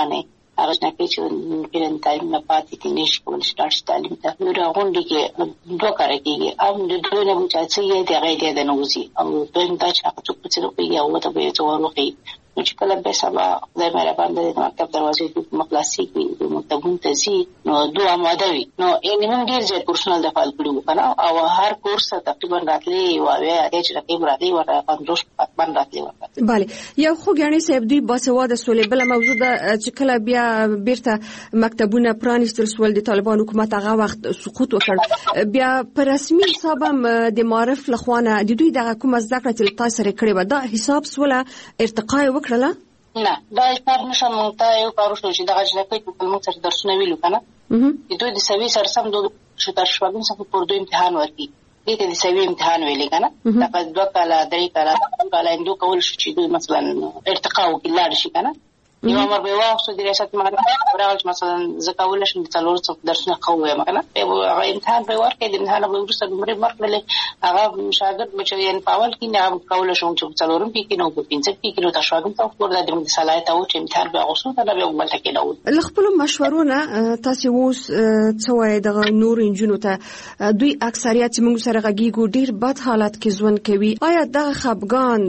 هغه نه کې چې پیرن تعلیم نه پاتې دي نشي کول چې تعلیم ته نو راغونډي کې دوه کار کېږي او د دوی نه چې څه یې د غیدې د نوځي او دوی ته چې هغه څوک چې کوي او ته به څور وخی چې کله به سبا د مهربان د مکتب دروازې په مخلاصي کې د مکتبون تزي نو دوه آماده وي نو یې نیم ډیر ځای پرسونل د فعال کړو کنه او هر کورس تقریبا راتلي او بیا چې راکې مرادي ورته 15 پاتمن راتلي ورته bale یو خو غاڼې صاحب دوی باسواده سولې بل موجوده چې کله بیا بیرته مکتبونه پرانیستل سول د طالبان حکومت هغه وخت سقوط وکړ بیا په رسمي حساب د معرف لخوانه د دوی دغه کوم زده کړه چې تاسو سره کړې و دا حساب سوله ارتقا وکړه نه دا حساب نشم ته یو کار شو چې دغه ځکه په موږ سره درسونه ویلو کنه دوی د سوي سره سم دوه چې تر شپږم څخه پر دوی امتحان ورکړي دې د سوي امتحان ویلې کنه دا په 2 کاله 3 کاله اندو کول شي چې دوی مثلا ارتقا وکړي شي کنه یو امر به واخصو د ریاست مهارت راوځ مثلا زکاول شي د څلور څو درسونه قوي مکنه هغه امتحان به ورکړي د امتحان به ورسره مری مرکله هغه شاګرد بچي ان پاول کې نه کول شي چې څلورم کې نو په 15 کې نو تاسو هغه ته ورته د صلاحیت او چې امتحان به اوسو ته به وګورئ کې نو لخپل مشورونه تاسو اوس څوای د نور انجنونو ته دوی اکثریت موږ سره غږیږو ډیر بد حالت کې ژوند کوي آیا د خپګان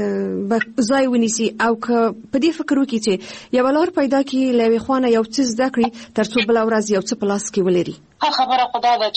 به ځای ونیسي او که په دې فکر وکړي چې یو لار پیدا کی لوي خوانه یو څه زده کړی ترڅو بل ورځ یو څه پلاس کې ولري خبره خدا ده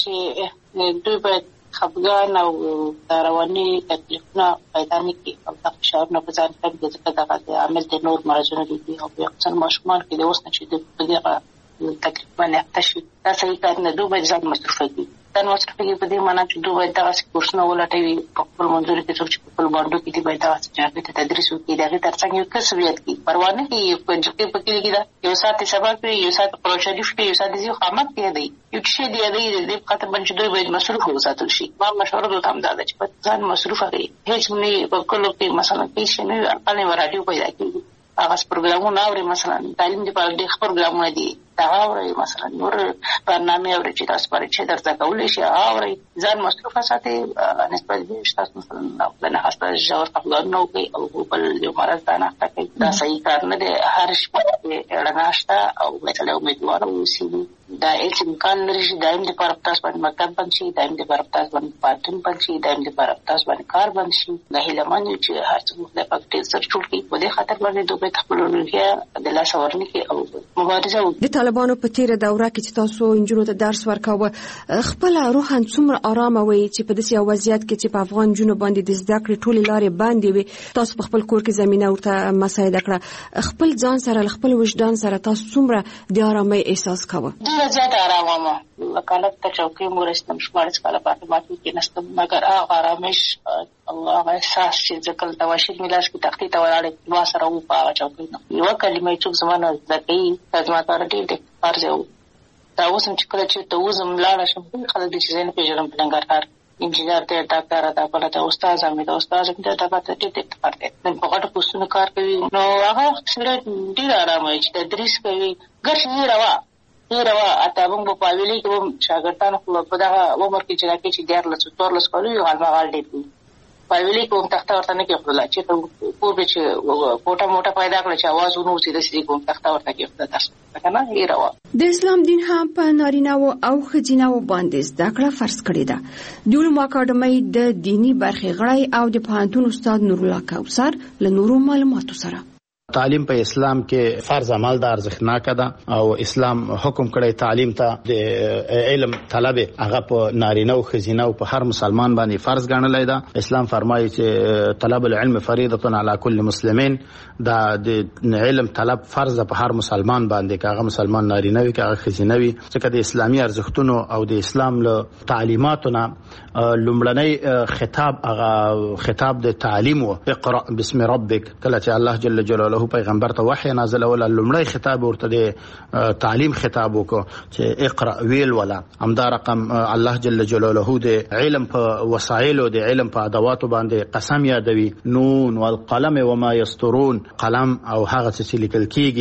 چې دوی به خپګان او رواني تکلیفونه پیدا نه کړي او د فشار نه په ځان کې ځکه دا عامل د نور مرزونه دي او یو څه ماشومان کې د اوس نه چې د دغه تکلیف باندې تشي دا صحیح کار نه دوی به ځان مصرف کړي دا مصرف کې په دې معنی چې دوی دغه کورسونه ولټوي په خپل منځوري کې څوک چې په خپل باندې کې دی باید دا چې تدریس وکړي دا ترڅنګ یو کسبیت کې پروا نه کوي په کې کې دا یو ساعت سبق کوي یو ساعت پروژه دی یو ساعت دی خامت کې دی یو څه دی د خاطر باندې دوی باید مصرف وساتل شي ما مشوره دوی هم دا چې په ځان مصرف کړي هیڅ نه په کلو کې مثلا کې شنو خپل رادیو پیدا کړي هغه پروګرامونه اوري مثلا تعلیم دی په ډېر پروګرامونه دي دا اوري مثلا نور برنامه اوري چې تاسو پرې چې درته کولای شي اوري ځان مصرف ساتي نسبت دې تاسو مثلا نه خاصه جوړ خپل نو کوي او بل یو مرز دا نه کوي دا صحیح کار نه دی هر شپه رڼاشته او مثلا امیدوار اوسئ دا هیڅ امکان لري چې دایم د پر تاسو باندې مکتب بند شي دایم د پر تاسو باندې پاتون بند شي دایم د پر تاسو باندې کار بند شي دا هیلمان چې هر څه د پکټ سره ټول کې په دې خاطر باندې دوی خپل لوري د لاس ورني کې او مبارزه د طالبانو په تیره دوره کې چې تاسو انجونو ته درس ورکاوه خپل روحان څومره آرام وي چې په داسې وضعیت کې چې په افغان جنو باندې د زده کړې ټولې لارې باندې وي تاسو په خپل کور کې زمينه ورته مساعده کړه خپل ځان سره خپل وجدان سره تاسو څومره د آرامۍ احساس کوئ زیات آرام وکالت ته چوکۍ مورستم شمارس کاله پاتې ماتې کې نستم مگر هغه آرامش او هغه احساس چې ځکه تواشیر ملاش کې تختی ته ولاړې ما سره و په چوکۍ نو یو کلمه چې زمانه ځکه تاسو ته راټیټ پارځو دا اوس چې کله چې ته وزم لاړ شم خلک دې چې نه پیژنم پلنګار انجینر ته ډاکټر ته بل ته استاد امید استاد ته دا ته ټیټ پارته نن په غټ پوسټونو کار کوي نو هغه سره ډیر آرام وي چې تدریس کوي ګرځي روا روا اته موږ په ویلي کې شاګردانو په دغه عمر کې چې راکې چې 14 کالو یو غالما غال دی په ویلي کوم تخته ورته نه کېږي چې په پوره چې کوټه موټه پیدا کړل چې आवाज ونو سي د سړي کوم تخته ورته کېږي تاسو کنه روا د اسلام دین هم په نارینه او خجینه باندې زده کړه فرض کړی ده د علوم اکاډمۍ د دینی برخې غړی او د پوهنتون استاد نور الله کوثر له نورو معلوماتو سره تعلیم په اسلام کې فرض عمل د ارزښتناک ده او اسلام حکم کړی تعلیم ته د علم طلب هغه په نارینه او خزینه او په هر مسلمان باندې فرض ګڼلای ده اسلام فرمایي چې طلب العلم فریضه علی کل مسلمین دا د علم طلب فرض په هر مسلمان باندې کاغه مسلمان نارینه وي کاغه خزینه وي چې د اسلامي ارزښتونو او د اسلام له تعلیماتونه لومړنی خطاب د تعلیم او اقرا بسم ربک کله چې الله جل جلاله پیغمبر ته وحی نازل ول لومړی خطاب ورته د تعلیم خطاب وکړو چې اقرا ویل ولا همدا رقم الله جل جلاله د علم په وسایل او د علم په ادوات باندې قسم یادوي نون والقلم وما يسطرون قلم او هغه څه لیکل کیږي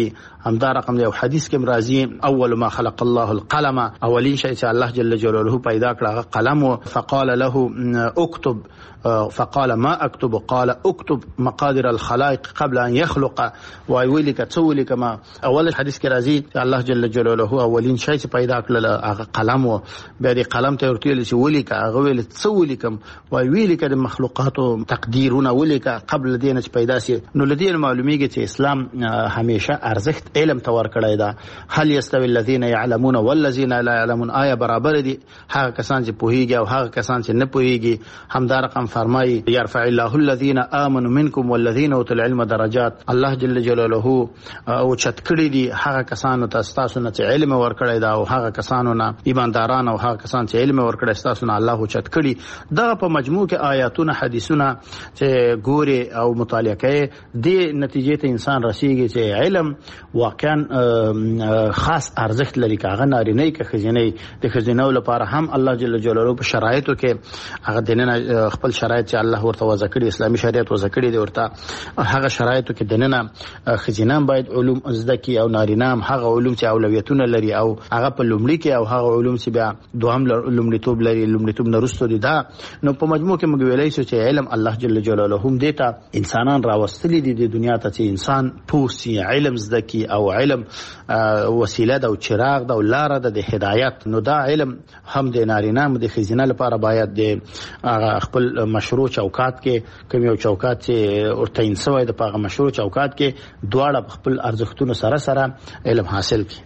همدا رقم دی. حدیث کې مرাজি اول ما خلق الله القلم، اولین شی چې الله جل جلاله پیدا کړ قلم، فقال له اكتب، فقال ما اكتب، قال اكتب مقادير الخلائق قبل ان يخلق، ويلك تسولك ما. اول حدیث کې راځي الله جل جلاله اولین شی چې پیدا کړل هغه قلم و، بیا دې قلم ته ورته چې ولیک هغه ویل تسولکم، ويلك د مخلوقات تقديرونه ولیک قبل دین چې پیدا سي. نو لدی معلومیږي چې اسلام همیشه ارزښت علم ته ورکړی دا. هل يستوي الذين يعلمون والذين لا يعلمون، آیا برابر دي هغه کسان چې پوهیږي او هغه کسان چې نه پوهیږي؟ همدا رقم فرمایي يرفع الله الذين آمنوا منكم والذين اوتوا العلم درجات. الله جل جلاله او چت کړی دي هغه کسانو ته تاسو نه چې علم ورکړی دا، او هغه کسانو نه ایمانداران او هغه کسان چې علم ورکړی تاسو نه الله چت کړی. دا په مجموع کې آیاتونه حدیثونه چې ګوري او مطالعه کوي دې نتیجې ته انسان رسیږي چې علم واقعا خاص ارزښت لري. کاغه نارینه کې خزینه د خزینو لپاره هم الله جل جلاله په شرایطو کې هغه دنه خپل شرایط چې الله ورته وضع کړی، اسلامي شریعت وضع کړی دی، ورته هغه شرایطو کې دنه خزینه باید علوم زده کی او نارینه هم هغه علوم چې اولویتونه لري او هغه په لومړي کې او هغه علوم چې بیا دوهم لومړیتوب لري، لومړیتوب نه وروسته دي. دا نو په مجموع کې موږ ویلای شو چې علم الله جل جلاله هم دیتا انسانان راوستلي دي د دنیا ته چې انسان پوسی علم زده کی او علم وسیله ده او چراغ ده او لار ده د هدایت. نو دا علم هم د نارینه هم د خزینه لپاره باید د خپل مشروع چوکات کې کوم یو چوکات چې ورته انسوي د پاغه مشروع چوکات کې دواړه خپل ارزښتونو سره سره علم حاصل کړي.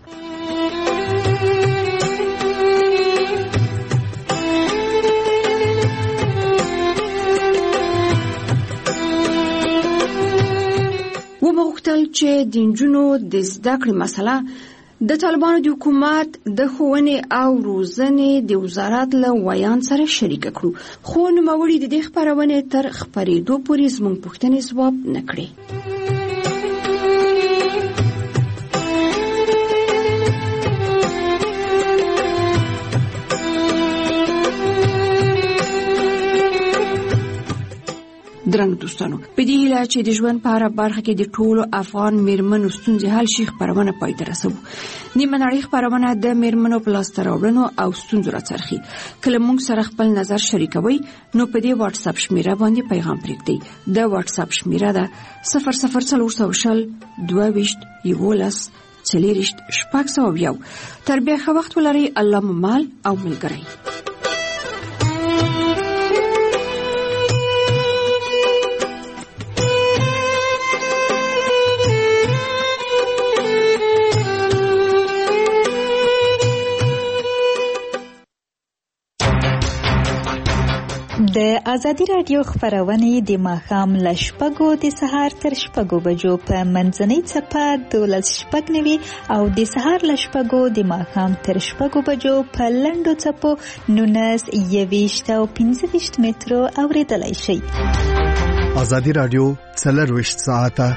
ومغوښتل چې د نجونو د زده کړې مسله د طالبانو د حکومت د ښوونې او روزنې د وزارت له ویان سره شریک کړو، خو نوموړي د دې خپرونې تر خپرېدو پورې زموږ پوښتنې ځواب نه کړې. درنګ دوستانو، په دې هیله چې د ژوند په هره برخه کې د ټولو افغان میرمنو ستونزې حل شي خپرونه پای ته رسوو. نیمه نړۍ خپرونه د میرمنو په لاسته راوړنو او ستونزو راڅرخي. کله موږ سره خپل نظر شریکوئ نو په دې واتس اپ شمیره باندې پیغام پرېږدئ. د واتس اپ شمیره ده 0040 22 11 40 601. تر بیا ښه وخت ولرئ. الله مو مال او ملګری. د ازادي رادیو خپرونې د ماښام له 6 د سهار تر 6 بجو په منځنۍ څپه 12:09 او د سهار له 6 د ماښام تر 6 بجو په لنډو څپو 19 21 او 25 مترو اوریدلای شئ. ازادي رادیو 24 ساعته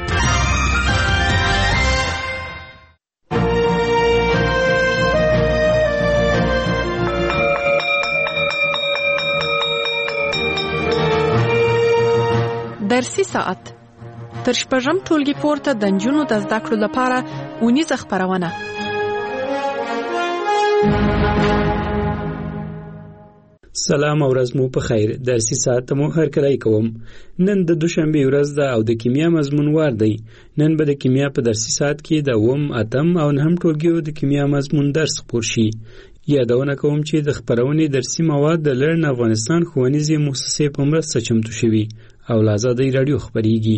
درسي ساعت تر شپږم ټولګي پورته د نجونو د زده کړو لپاره اونیزه خپرونه. سلام او ورځ مو په خیر. درسي ساعت مو هرکلی کوم. نن د دوشنبه ورځ ده او د کیمیا مضمون وار دی. نن به د کیمیا په درسي ساعت کې د اوم، اتم او نهم ټولګیو د کیمیا مضمون درس خپور شي. یادونه کوم چې د خپرونې درسي مواد د لرن افغانستان ښوونیزې مؤسسې په مرسته چمتو شوي او له ازادۍ راډیو خپریږي.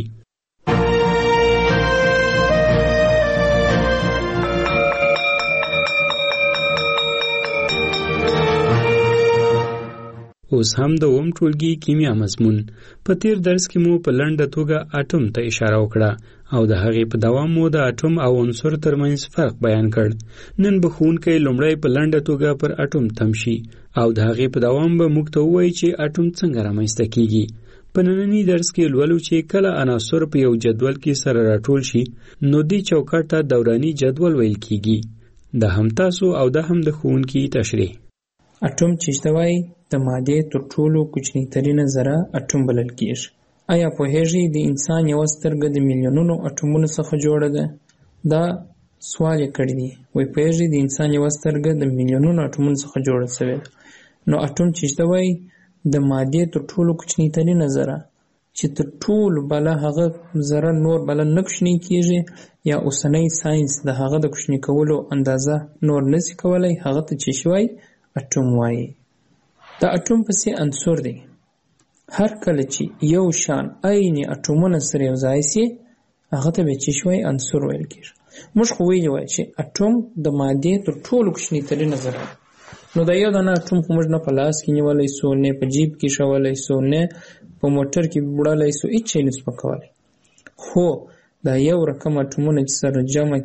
اوس هم د اوم ټولګي کیمیا مضمون. په تیر درس کې مو په لنډه توګه اټوم ته اشاره وکړه او د هغې په دوام مو د اټوم او عنصر ترمنځ فرق بیان کړ. نن به ښوونکی لومړی په لنډه توګه پر اټوم تم شي او د هغې په دوام به موږ ته ووایي چې اټوم څنګه رامنځته کیږي. په ننني درس کې لولو چې کله عناصر په یو جدول کې سره راټول شي نو دې چوکاټ ته دوراني جدول ویل کیږي. دا هم تاسو او دا هم د ښوونکي تشریح. اټوم چې شتوي د مادې تر ټولو کوچنی ترینه ذره اټوم بلل کیږي. آیا پوهیږئ د انسان یو سترګه د میلیونونو اټومونو څخه جوړه ده؟ دا سوال یې کړی دی وایي پوهېږئ د انسان یوه سترګه د میلیونونو اټومونو څخه جوړه شوې ده. نو اټوم چې شته وایي د مادې تر ټولو کوچنۍ ترینه ذره چې تر ټولو بله هغه ذره نور بله نه کوچنۍ کېږي یا اوسنی ساینس د هغه د کوچني کولو اندازه نور نشي کولی، هغه ته چې شي وایي اټوم وایي. د اټوم پسې عنصر دی. هر کله چې یو شان عین اټومونه سره یو ځای سي هغه ته به چې شي وایي عنصر ویل کېږي. موږ خو ویلي وای چې اټوم د مادې تر ټولو کوچنۍ ترینه ذره ده. نو دا یو دانه اټوم خو موږ نه په لاس کې نیولی سو، نه په جیب کې شولی سو، نه په موټر کې وړلی سو، هېڅ شی نسو پکولی. خو دا یو رقم اټومونه چې سره جمع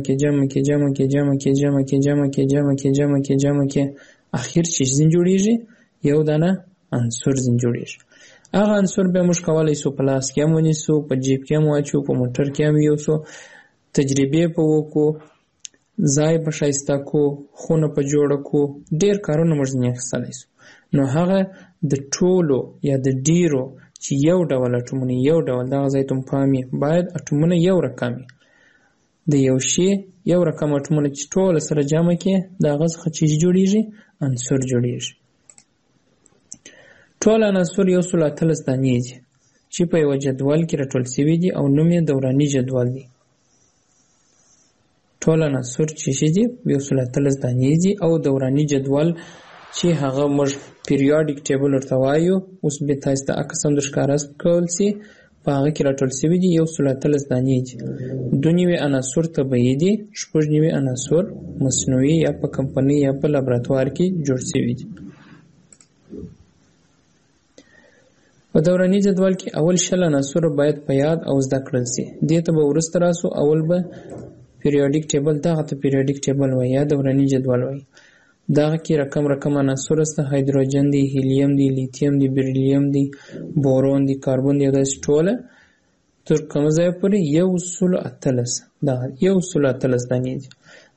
کې اخر چې ځین جوړېږي یو دانه عنصر ځین جوړېږي. هغه عنصر بیا موږ کولی سو په لاس کې هم ونیسو، په جیب کې هم واچو، په موټر کې هم یوسو، تجربې په وکړو، ځای په ښایسته کو، خونه په جوړه کو، ډېر کارونه موږ ځینې اخیستلی سو. نو هغه د ټولو یا د ډېرو چې یو ډول اټومونه یو ډول دغه ځای ته پام وي باید اټومونه یو رقم وي. د یو شي یو رقم اټومونه چې ټول سره جمع کې د هغه څخه چې جوړېږي عنصر جوړېږي. ټول عناصر 113 دانې دي چې په یوه جدول کې راټول شوي دي او نوم یې دوراني جدول دی. ټول عناصر چې شي دي 113 دانې دي او دوراني جدول چې هغه موږ پیریاډیک ټیبل ورته وایو، اوس به تاسو ته عکس هم درښکاره کول سي، په هغه کې راټول شوي دي 113 دانې دي. 2 نوي عناصر طبیعي دي، 6 نوي عناصر مصنوعي یا په کمپنۍ یا په لابراتوار کې جوړ شوي دي. په دوراني جدول کې اول 100 عناصر باید په یاد او زده کړل سي. دې ته به وروسته راسو. اول به پیریاډیک ټیبل، دغه ته پیریاډیک ټیبل وایي یا دوراني جدول وایي. دغه کې رقم عناصر سته، هایدروجن دی، هیلیم دی، لیتیم دی، بریلیم دی، بورون دی، کاربن دی، داسې ټوله تر کومه ځایه پورې 113 دغه 113 دانې دي.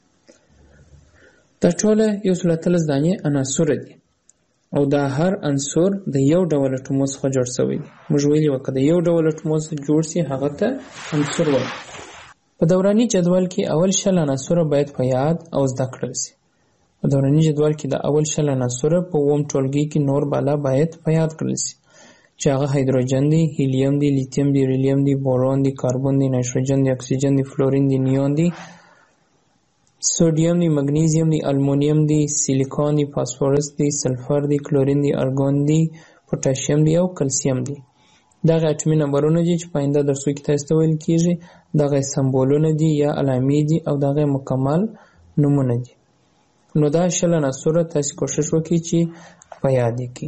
دا ټوله 113 دانې عناصر دي او دا هر عنصر د یو ډول اټومو څخه جوړ شوی دی. موږ ویلي وو که د یو ډول اټومو څخه جوړ سي هغه ته عنصر وایي. په دوراني جدول کې اول 100 عناصر باید په یاد او زده کړل سي. په دوراني جدول کې د اول 100 عناصر په اووم ټولګي کې نور بالا باید په یاد کړل سي چې هغه هایدروجن دی، هیلیم دی، لیتیم دی، بریلیم دی، بورون دی، کاربن دی، نایتروجن دی، اکسیجن دی، فلورین دی، نیون دی، سوډیم دی، مګنیزیم دی، المونیم دی، سیلیکون دی، فاسفورس دی، سلفر دی، کلورین دی، ارګون دی، پوتاشیم دی او کلسیم دی. دغه اټومي نمبرونه دي چې په آینده درسو کې تاسو ته ویل کېږي. دغه سمبولونه دي یا علامې دي او دغه مکمل نومونه دي. نو دا 100 عناصر تاسو کوشش وکړئ چې په یاد کړئ.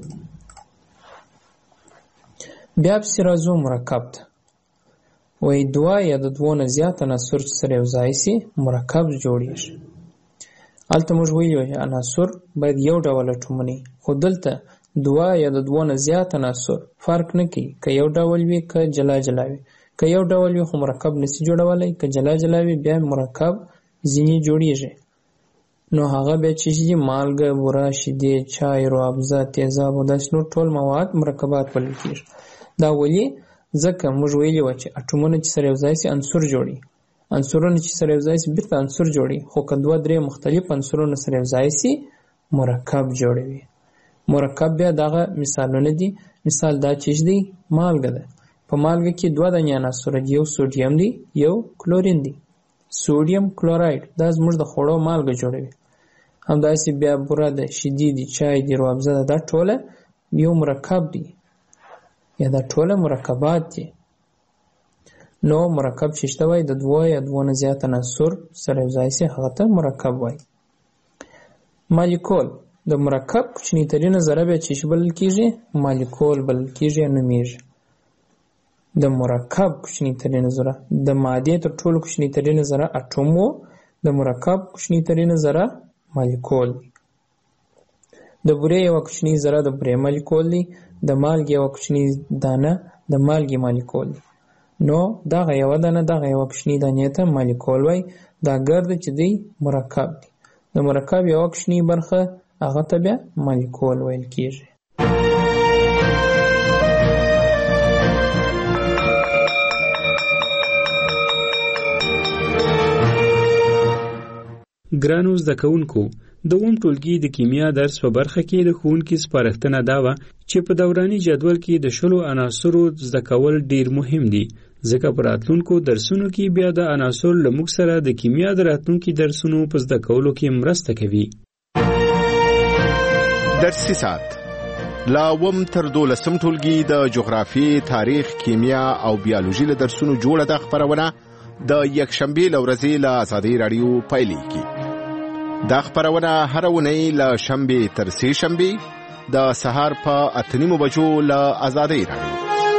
بیا پسې راځو مرکب ته. وایي 2 یا د 2 نه زیات عناصر چې سره یو ځای سي مرکب جوړېږي. هلته موږ ویلي وو چې عناصر باید یو ډول اټومونه وي، خو دلته 2 یا د 2 نه زیات عناصر فرق نه کوي که یو ډول وي که جلا جلا وي. که یو ډول وي خو مرکب نشي جوړولی، که جلا جلا وي بیا مرکب ځینې جوړېږي. نو هغه بیا چې شي مالګه، بوره، شیدې، چای، روابزه، تیزاب او داسې نور ټول مواد مرکبات بلل کېږي. دا ولې؟ ځکه موږ ویلي وو چې اټومونه چې سره یو ځای سي عنصر جوړي، عنصرونه چې سره یو ځای سي بیرته عنصر جوړي، خو که 2-3 مختلف عنصرونه سره یو ځای سي مرکب جوړوي. مرکب بیا دغه مثالونه دي. مثال دا چې دی مالګه ده. په مالګه کې 2 دانې عناصر دي، یو سوډیم دی، یو کلورین دی. سوډیم کلوراید دا زموږ د خوړو مالګه جوړوي. همداسې بیا بوره ده، شیدې دي، چای دی، روابزه ده، دا ټوله یو مرکب دی یا دا ټوله مرکبات دي. نو مرکب چې شته وایي د 2 یا 2 نه زیات عناصر سره یو ځای سي هغه ته مرکب وایي. مالیکول د مرکب کوچنۍ ترینه ذره بیا چې بلل کېږي مالیکول بلل کېږي یا نومېږي. د مرکب کوچنۍ ترینه ذره د مادې تر ټولو کوچنۍ ترینه ذره اټوم و، د مرکب کوچنۍ ترینه ذره مالیکول دی. د بورې یوه کوچنۍ ذره د بورې مالیکول دی. د مالګې یوه کوچنۍ دانه د مالګې مالیکول دی. نو دغه یوه دانه دغه یوه کوچنۍ دانې ته مالیکول وایي. دا ګرده چې دی مرکب دی. د مرکب یوه کوچنۍ برخه هغه ته بیا مالیکول ویل کېږي. ګرانو زده کوونکو، د اووم ټولګي د کیمیا درس په برخه کې د ښوونکي سپارښتنه دا وه چې په دوراني جدول کې د 10 عناصرو زده کول ډیر مهم دي، ځکه په راتلونکو درسونو کې بیا د عناصر له موږ سره د کیمیا د راتلونکي درسونو په زده کولو کې مرسته کوي. درسي ساعت لا اووم تر 12 ټولګي د جغرافي، تاریخ، کیمیا او بیولوژي له درسونو جوړه د خبرونه د یکشنبه لورځي له آزادي رادیو پایلیږي. دا خبرونه هر ونی له شنبه تر سه شنبه د سهار په 8:30 بجو له آزادي رادیو.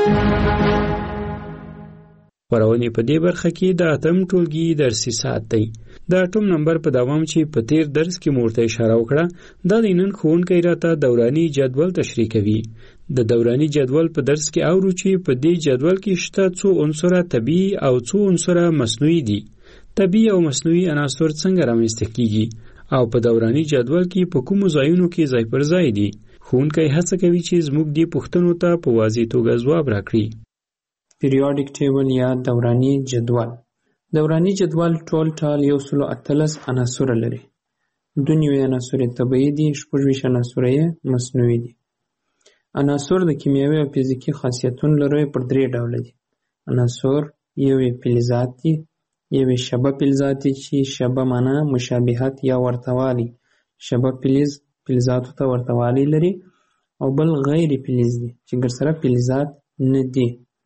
خبرونه په دې برخه کې د اتم ټولګي درسي ساعت دی. د اټوم نمبر په دوام چې په تیر درس کې مورته اشاره وکړه، دا د نن ښوونکی راته دوراني جدول تشریح کوي. د دوراني جدول په درس کې اورو چې په دې جدول کې شته څو عنصره طبیعي او څو عنصره مصنوعي دي. طبیعي او مصنوعي عناصر څنګه رامنځته کیږي او په دوراني جدول کې په کومو ځایونو کې ځای پر ځای دي. ښوونکی هڅه کوي چې زموږ دې پوښتنو ته په واضح توګه ځواب راکړي. پیریوډیک ټیبل یا دوراني جدول. دوراني جدول ټول 113 عناصر لري. 92 عناصر طبیعي دي، 26 عناصر مصنوعي دي. عناصر د کیمیاوي او فزیکي خاصیتونو لري پر 3 ډوله دي. عناصر یو فلزات دي، یو شبه فلزات دي چې شبه معنا مشابهت یا ورتوالی، شبه فلزاتو ته ورتوالی لري، او بل غیر فلز دي چې ګرسره فلزات نه دي.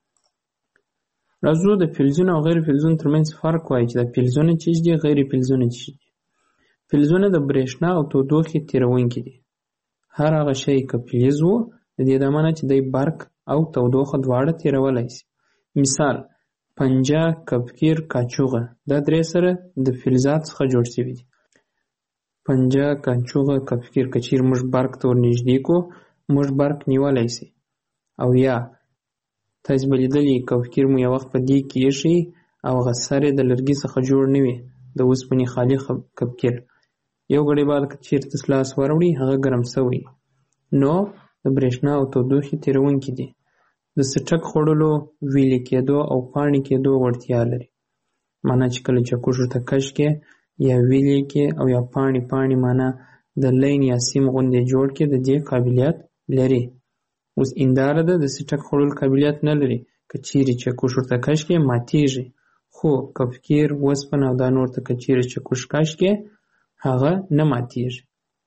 راځو د فلزونو او غیر فلزونو ترمنځ فرق وایي چې د فلزونه څه دي، غیر فلزونه څه دي. فلزونه د برېښنا او تودوخې تیرونکي دي. هر هغه شی که فلز وو د دې د معنی چې د برق او تودوخه دواړه تیرولای شي. مثال پنجه، کپکیر، کاچوغه دا درې سره د فلزات څخه جوړ شوي دي. پنجه، کاچوغه، کپکیر کچیر موږ برق ته ورنږدې کو موږ برق نیولای شي. او یا تاسو به لیدلي کپکیر مو یو وخت په دې کې ایښي او هغه سر یې د لرګي څخه جوړ نه وي، د اوسپنې خالي کپکیر. یو غړی بعد که چیرته لاس وروړي هغه ګرم شوی، نو د برېښنا او تودوخې تیرونکي دي. د څټک خوړلو، ویلې کېدو او پاڼې کېدو وړتیا لري. معنا چې کله چکش ورته کش کې یا ویلې کې او یا پاڼې معنا د لین یا سیم غوندې جوړ کې د دې قابلیت لري. اوس انداره ده د څټک خوړلو قابلیت نه لري، که چیرې چکش ورته کش کې ماتیږي، خو کپکیر، اوسپنه او دا نور ته که چیرې چکش کش کې هغه نه ماتیږي.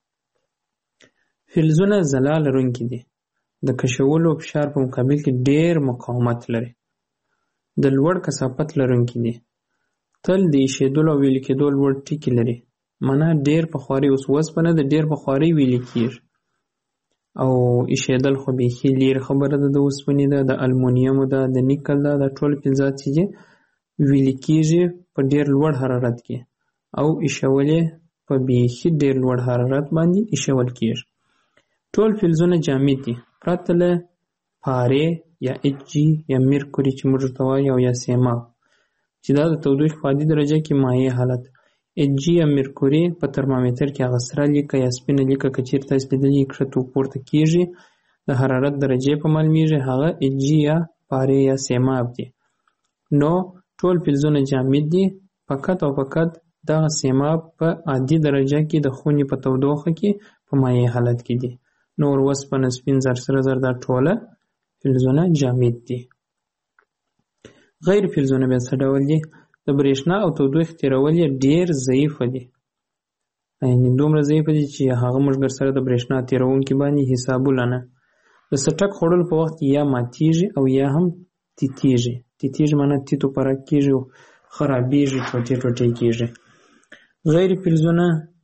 فلزونه ځلا لرونکي دي. د کشولو فشار په مقابل کې ډیر مقاومت لري. د لوړ کثافت لرونکي دي. تل د ایشېدلو او ویلې کېدو لوړ ټکي لري. معنا ډیر په خواري اوس اوسپنه د ډیر په خواري ویلې کېږي او ایشېدل خو بیخي لرې خبره ده. د اوسپنې ده، د المونیم ده، د نیکل ده، د ټول فلزات چې ویلې کېږي په ډیر لوړ حرارت کې او ایشولې په بیخي ډیر لوړ حرارت باندې ایشول کېږي. ټول فلزونه جامد دي، پرته له پارې یا اچ جی یا مرکوري چې موږ ورته وایو او یا سیماب چې دا د تودوخې په عادي درجه کې مایع حالت. اچ جی یا مرکوري په ترمامیتر کې هغه سره لیکه یا سپینه لیکه که چیرته تاسو لیدلي کښته پورته کېږي د حرارت درجې په معلومیږي، هغه اچ جي یا پارې یا سیماب دي. نو ټول فلزونه جامد دي، فقط او فقط دغه سیماب په عادي درجه کې د خونې په تودوخه کې په مایع حالت کې دي. نور اوسپنه، سپین زر، سره زر دا ټوله فلزونه جامد دي. غیر فلزونه بیا څه ډول دي؟ د برېښنا او تودوخې تیرول یې ډېر ضعیفه دي، یعنې دومره ضعیفه دي چې هغه موږ سره د برېښنا تیرونکي باندې حسابونه نه. د څټک خوړلو په وخت یا ماتیږي او یا هم تیتیږي. تیتیږي معنی تیتو پرک کېږي او خرابېږي، ټوټې ټوټې کېږي. غیر فلزونه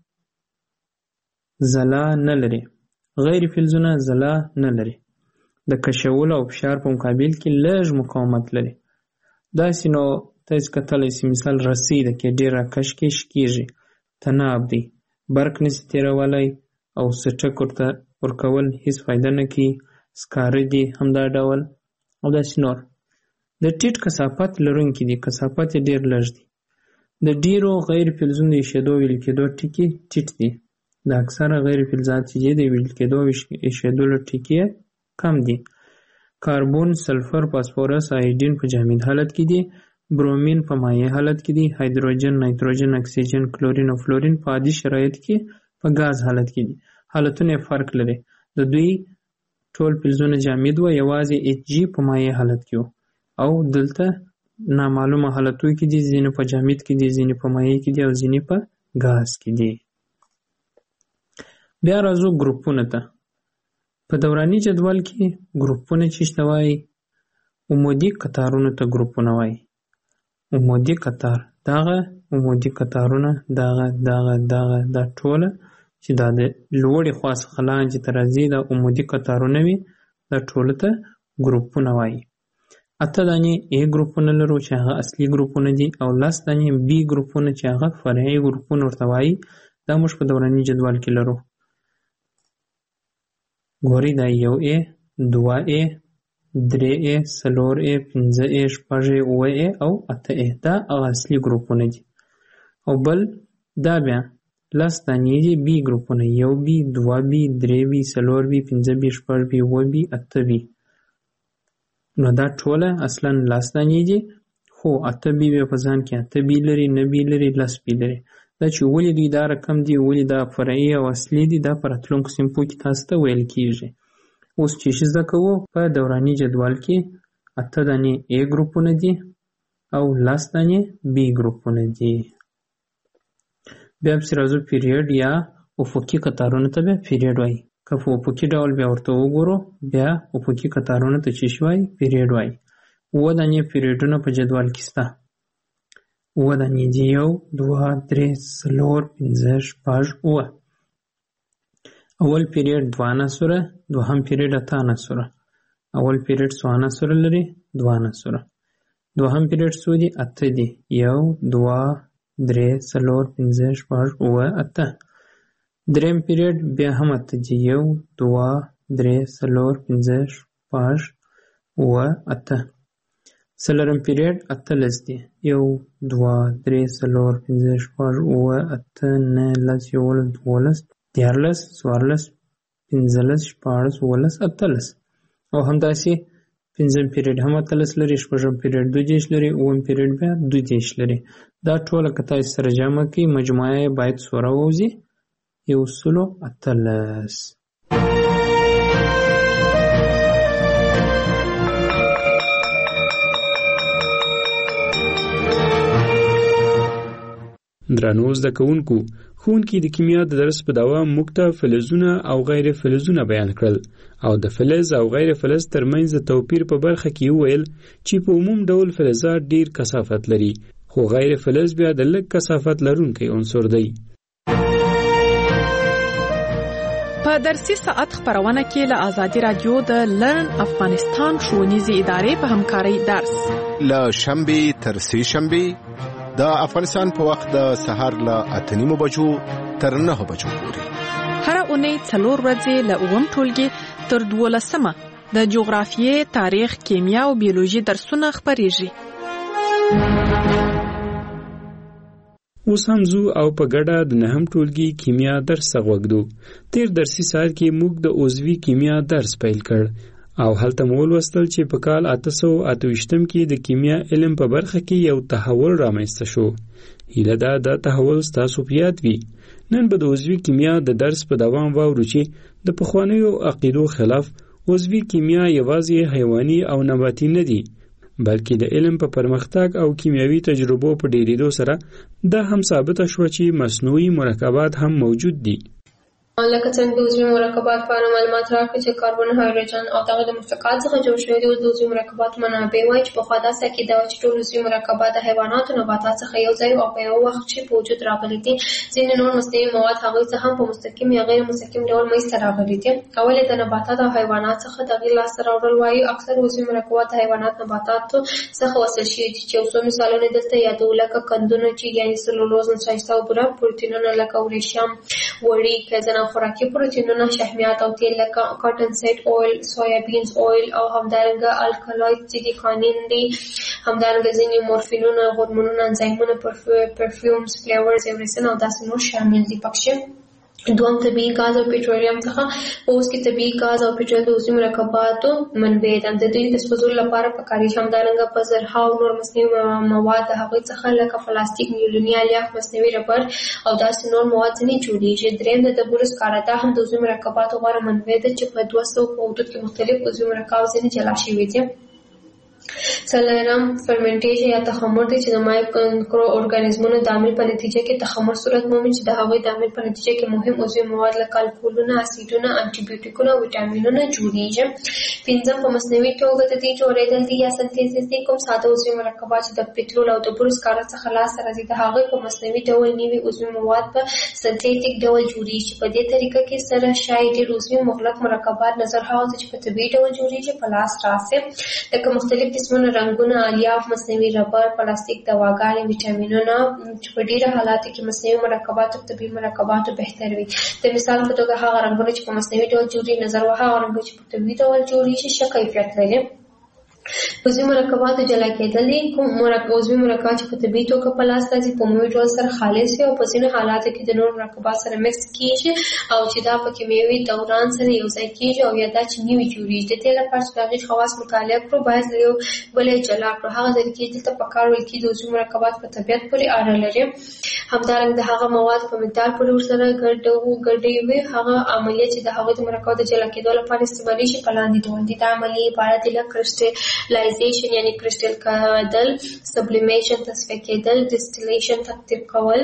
ځلا نه لري. غیر فلزونه ځلا نه لري. د کشولو او فشار په مقابل کې لږ مقاومت لري. داسې نو تاسو کتلی سئ مثال رسۍ ده کې ډېر راکش کېږي، تناب دی، برق نشي تېرولی او څټک ورته ورکول هېڅ فایده نه کوي، سکاره دي همدا ډول او داسې نور. د ټیټ کثافت لرونکي دي، کثافت یې ډېر لږ دی. د ډېرو غیر فلزونو د ایشېدو او ویلې کېدو ټکي ټیټ دي. د اکثره غیر فلزات چې دي د ویلې کېدو او ایشېدلو ټکي کم دي. کاربون، سلفر، فاسفورس، آیودین په جامد حالت کې دي برومین په مایع حالت کې دي، هایدروجن، نایتروجن، اکسیجن، کلورین او فلورین په عادي شرایط کې په غاز حالت کې دي. حالتونه فرق لري. د دوی ټول فلزونه جامد و، یوازې اچ جی په مایع حالت کې و او دلته نامعلومه حالتو کې دي، ځینې په جامد کې دي، ځینې په مایع کې دي او ځینې په غاز کې دي. بیا راځو ګروپونو ته. په دوراني جدول کې ګروپونه چې شته وایي، عمودي قطارونو ته ګروپونه وایي. عمودي قطار، دغه عمودي قطارونه دا ټوله چې دا د لوړې خوا څخه لاندې ته راځي دا عمودي قطارونه وي، دا ټوله ته ګروپونه وایي. 8 دانې A ګروپونه لرو چې هغه اصلي ګروپونه دي او 10 دانې B ګروپونه چې هغه فرعي ګروپونه ورته وایي. دا موږ په دوراني جدول کې لرو. ګورئ دا 1A، 2A، 3A، 4A، 5A، 6A، 9A او 8A. دا هغه اصلي ګروپونه دي. او بل دا بیا 10 دانې دي B ګروپونه، 1B، 2B، 3B، 4B، 5B، 6B، 9B، 8B. نو دا ټوله اصلا 10 دانې دي، خو 8B په ځان کې 8B لري، 9B لري، 10B لري. دا چې ولې دوی دا رقم دي، ولې دا فرعي او اصلي دي، دا په راتلونکو صنفو کې تاسو ته ویل کېږي. اوس چې زده کوو په دوراني جدول کې 8 دانې A ګروپونه دي او 10 دانې B ګروپونه دي. بیا پسې راځو پیریډ یا افقي قطارونو ته بیا پیریډ وایي. که په افقي ډول بیا ورته وګورو، بیا افقي قطارونو ته چې وایي پیریډ وایي. 9 دانې پیریډونه په جدول کې شته. 9 دانې دي، 1، 2، 3، 4، 5، 6، 9. اول پیریډ 2 عناصره، دوهم پیریډ 8 عناصره. اول پیریډ څو عناصره لري؟ 2 عناصره. دوهم پیریډ څو دي؟ 8 دي. 1، 2، 3، 4، 5، 6، 9، 8. دریم پیریډ بیا هم 8 دي. 1، 2، 3، 4، 5، 6، 9، 8. څلورم پیریډ 18 دي. 1، 2، 3، 4، 5، 6، 9، 8، 9، 10، 11، 12، 13، 14، 15، 16، 17، 18. او همداسې پنځم پیریډ هم 18 لري، شپږم پیریډ 22 لري، اووم پیریډ بیا 22 لري. دا ټوله که تاسو سره جمع کړئ مجموعه یې باید څو راوځي؟ 118. درنو زده کوونکو، ښوونکي د کیمیا د درس په دوام موږ ته فلزونه او غیر فلزونه بیان کړل او د فلز او غیر فلز ترمنځ د توپیر په برخه کې وویل چې په عموم ډول فلزات ډیر کثافت لري، خو غیر فلز بیا د لږ کثافت لرونکی عنصر دی. په درسي ساعت خبرونه کې له آزادي رادیو د لرن افغانستان ښوونیزې ادارې په همکارۍ درس له شنبه تر سه شنبه د افغانستان په وخت د سهار له 8:30 بجو تر 9 بجو پورې. هر اونۍ 4 ورځې له 9 ټولګي تر 12 د جغرافیې، تاریخ، کیمیا او بیولوژي درسونه خبرېږي. اوس هم زو او په ګډه د 9 ټولګي کیمیا درس غوږدو. تیر درسي ساعت کې موږ د عضوي کیمیا درس پیل کړ او هلته مو ولوستل چې په کال 1828 کې د کیمیا علم په برخه کې یو تحول رامنځته شو. هیله ده دا تحول ستاسو په یاد وي. نن به د عضوي کیمیا د درس په دوام واورو چې د پخوانیو عقیدو خلاف عضوي کیمیا یوازې حیواني او نباتي نه دي، بلکې د علم په پرمختګ او کیمیاوي تجربو په ډیرېدو سره دا هم ثابته شوه چې مصنوعي مرکبات هم موجود دي. لکه څنګه د عضوي مرکبات په اړه معلومات راکړي چې کاربن، هایدروجن او دغه د مرکبات څخه جوړ شوي دي. د عضوي مرکباتو منابع وایي چې پخوا داسې عقیده وه چې ټول عضوي مرکبات د حیواناتو او نباتاتو څخه یو ځای او په یو وخت کې په وجود راغلي دي. ځینې نور مصنوعي مواد هغوی څه هم په مستقیم یا غیر مستقیم ډول منځته راغلي دي. اول د نباتاتو او حیواناتو څخه تغییر لاسته راوړل وایي. اکثر عضوي مرکبات د حیواناتو نباتاتو څخه وصل شوي دي چې یو څو مثالونه دلته یادو، لکه قندونه چې یعنې سلولوز، نشایسته او بوره، پروتینونه لکه ورېښم، وړي، کیزن او خوراکي پروتینونه، شحمیات او تیل لکه کاټن سیډ اویل، سویابینز اویل او همدارنګه الکالوید چې دي کانین دي، همدارنګه ځینې مورفینونه، هورمونونه، انزایمونه، پرفیومز، فلیورز، ایوریسن او داسې نور شامل دي پکې. دوم طبیعي غاز او پټرولیم څخه اوس کې طبیعي غاز او پټرول د عضوي مرکباتو منبع ده. د دوی د سوځولو لپاره پکارېږي. همدارنګه په زرهاو نور مصنوعي مواد د هغوی څخه لکه پلاستیک، نیولوني الیاف، مصنوعي ربړ او داسې نور مواد ځینې جوړېږي. درېیم د ډبرو سکاره. دا هم د عضوي مرکباتو غوره منبع ده چې په 200 په حدود کې مختلف عضوي مرکبات ځینې جلا شوي دي. څلورم فرمنټیشن یا تخمر دی چې د مایکرو ارګانیزمونو د عمل په نتیجه کې تخمر صورت مومي چې د هغوی د عمل په نتیجه کې مهم عضوي مواد لکه الکولونه، اسیدونه، انټي بیوټیکونه او ویټامینونه جوړیږي. پنځم په مصنوعي توګه د دې جوړېدل دي یا سنتیز دي. کوم ساده عضوي مرکبات چې د پټرول او د ډبرو سکاره څخه لاسته راځي د هغوی په مصنوعي ډول نوي عضوي مواد په سنتیټیک ډول جوړیږي. په دې طریقه کې سره شاید ډېر عضوي مغلق مرکبات نظر هغه چې په طبیعي ډول جوړیږي په لاس راسي، لکه مختلف قسمونه رنګونه، الیاف، مصنوعي ربړ، پلاستیک، دواګانې، ویټامینونه چې په ډیره حالاتو کې مصنوعي مرکبات او طبیعي مرکبات بهتر وي. د مثال په توګه هغه رنګونه چې په مصنوعي ډول جوړي نظر وهغه رنګونه چې په طبیعي ډول جوړیږي ښه کیفیت لري. عضوي مرکبات جلا کېدل دي. کوم عضوي مرکبات چې په طبیعي توګه په لاس راځي په عمومي ډول سره خالص وي او په ځینو حالاتو کې د نور مرکبات سره مکس کیږي او چې دا په کیمیاوي دوران سره یو ځای کیږي او یا دا چې نوي جوړیږي. د دې لپاره چې د هغې خواص مطالعه کړو باید له یو بل جلا کړو. هغه ځل کې دلته په کار ویل کې د عضوي مرکبات په طبیعت پورې اړه لري. همدارنګه د هغه مواد په مقدار پورې ورسره ګډوي وي. هغه عملیه چې د هغوی د مرکباتو د جلا کېدو لپاره استعمالیږي په لاندې ډول دي. دا عملیې عبارت دي له کرسټلایزیشن یعنی کرسټل کېدل، سبلیمیشن تصفیه کېدل، ډسټیلیشن تقطیر کول،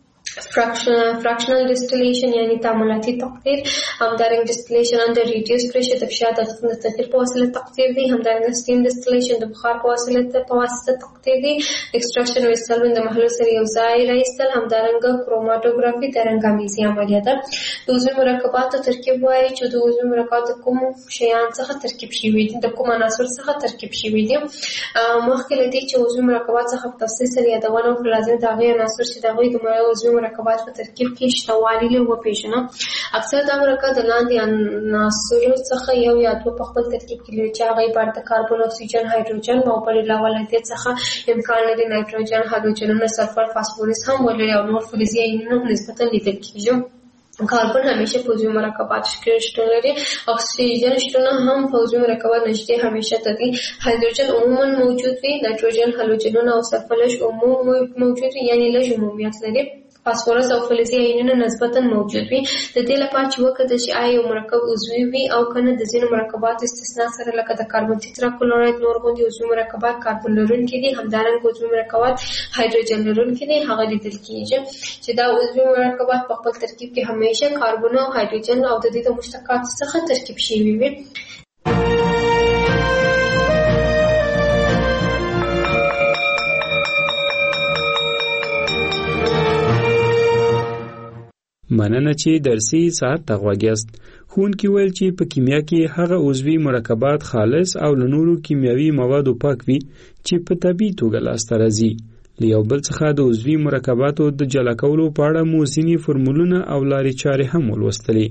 فراکشنل ډسټیلیشن یعنی تعاملاتي تقطیر، همدارنګه ډسټیلیشن اندر ریډیوس پریشر د فشار د تقطیر په وسیله تقطیر دی، همدارنګه سټیم ډسټیلیشن د بخار په واسطه تقطیر دی، ایکستراکشن ویستل د محلول سره یو ځای راایستل، همدارنګه کروماتوګرافي د رنګامیزي عملیه ده. د عضوي مرکباتو ترکیب وایي چې د عضوي مرکبات د کوم شیان څخه ترکیب شوي دي، د کوم عناصر څخه ترکیب شوي دي. مخکې له دې چې عضوي مرکبات څخه په تفصیل سره یادونه وکړو لازم د هغې عناصر چې د هغوی د عضوي مرکبات په ترکیب کې شتوالی له وپېژنو. اکثر دا مرکب د لاندې عناصرو څخه یو یا دوه په خپل ترکیب کې لري چې هغه عبارت د کاربن، اکسیجن، هایدروجن او بل علاوه له دې څخه امکان لري نایتروجن، هالوجنونه، سلفر، فاسفورس هم ولري او نور فلزي ایونونه نسبتا لیدل کېږي. کاربن همیشه په عضوي مرکبات کې شتون لري. اکسیجن شتون هم په عضوي مرکبات نشته همیشه دي. هایدروجن عموما موجود وي. نایتروجن، هالوجنونه او سلفر عموما موجود وي یعنی لږ عمومیت لري. فاسفورس او فلزي ایونونه نسبتا موجود وي. د دې لپاره چې وکړه چې آیا یو مرکب عضوي وي او کنه د ځینو مرکباتو استثناء سره لکه د کاربن تتراکلوراید نور غوندي عضوي مرکبات کاربن لرونکي دي، همدارنګه عضوي مرکبات هایدروجن لرونکي دي، هغه لیدل کېږي چې دا عضوي مرکبات په خپل ترکیب کې همیشه کاربن او هایدروجن او د دې د مشتقاتو څخه ترکیب شوي وي. مننه چې درسي ساعت ته غوږ یاست. ښوونکي ویل چې په کیمیا کې هغه عضوي مرکبات خالص او له نورو کیمیاوي موادو پاک وي چې په طبیعي توګه لاسته راځي. له یو بل څخه د عضوي مرکباتو د جلا کولو په اړه مو ځینې فورمولونه او لارې چارې هم ولوستلې.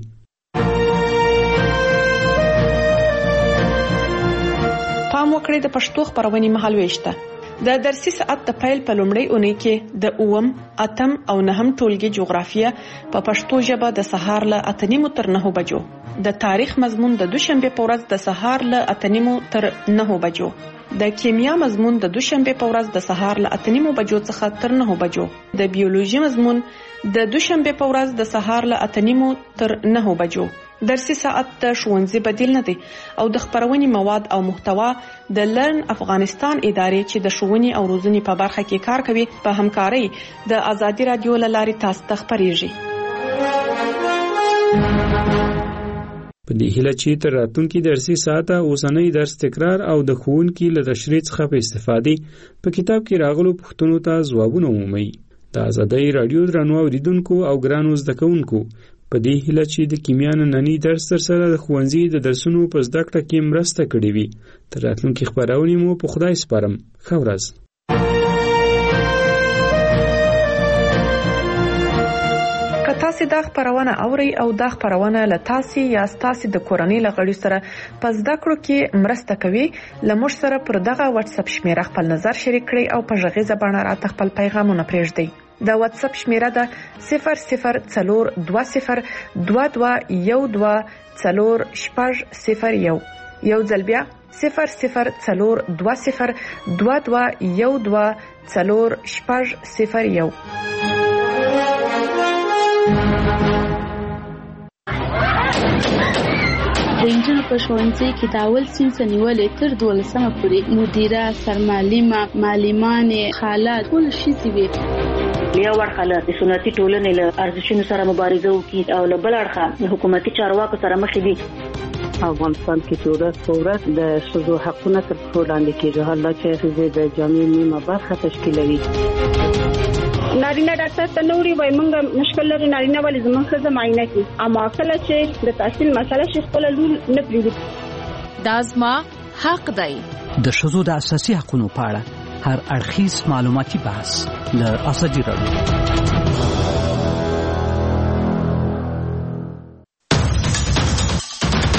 پام وکړئ د پښتو خبرونې مهالويشته. د درسي ساعت د پیل په لومړۍ اونۍ کې د 8م، 8م او 9م ټولګي جغرافیه په پښتو ژبه د سهار له 8:30 تر 9 بجو، د تاریخ مضمون د دوشنبه په ورځ د سهار له 8:30 تر 9 بجو، د کیمیا مضمون د دوشنبه په ورځ د سهار له 8:30 بجو څخه تر 9 بجو، د بیولوژي مضمون د دوشنبه په ورځ د سهار له 8:30 تر 9 بجو. درسي ساعت د ښوونځي بدیل نه دی او د خبرونې مواد او محتوا د لرن افغانستان ادارې چې د ښوونې او روزنې په برخه کې کار کوي په همکارۍ د آزادي رادیو له لارې تاسو ته خبرېږي. په دې هیله چې تر راتلونکي درسي ساعت اوسنۍ درس تکرار او د ښوونکي له تشریح څخه په استفادې په کتاب کې راغلو پوښتنو ته ځوابونه ومومئ. د آزادۍ رادیو درنو اوریدونکو او ګرانو زده کوونکو په دې هیله چې د کیمیا نننی درس تر سره د ښوونځي د درسونو په زده کړه کې مرسته کړې وي. تر راتلونکي خبرونې مو په خدای سپارم. ښه ورځ. که تاسو دا خبرونه اورئ او دا خبرونه له تاسو یا تاسو د کورنۍ لغړي سره په زده کړو کې مرسته کوي، لمر سره پر دغه واتس اپ شمیره خپل نظر شریک کړئ او په ژغې زبانه راته خپل پیغامونه پرېږدئ. د واتس اپ شمیره ده 004222124001 یو ځل بیا 004222124001 د انجن په ښوونځي کې د اول صنف نیولې تر 12مه پورې مدیره، سرمعلمه، معلمانې، خاله ټول شي وي. یو ورخاله د سنتي ټولنې له ارزښتونو سره مبارزه وکړي او له بل اړخه د حکومتي چارواکو سره مخ دي. افغانستان کې ورځ په ورځ د ښځو حقونه تر پښو لاندې کېږي. حالا چې ښځې د جامعې نیمه برخه تشکیلوي. نارینه ډاکټر ته نوري وای مونږ مشکل لري نارینه ولې زموږ ښځه معاینه کوي اما کله چې د تحصیل مسله شي خپل لور نه پریږدي. دا زما حق دی. د ښځو د اساسي حقوقو په اړه هر اړخیز معلوماتي بحث له ازادي راډیو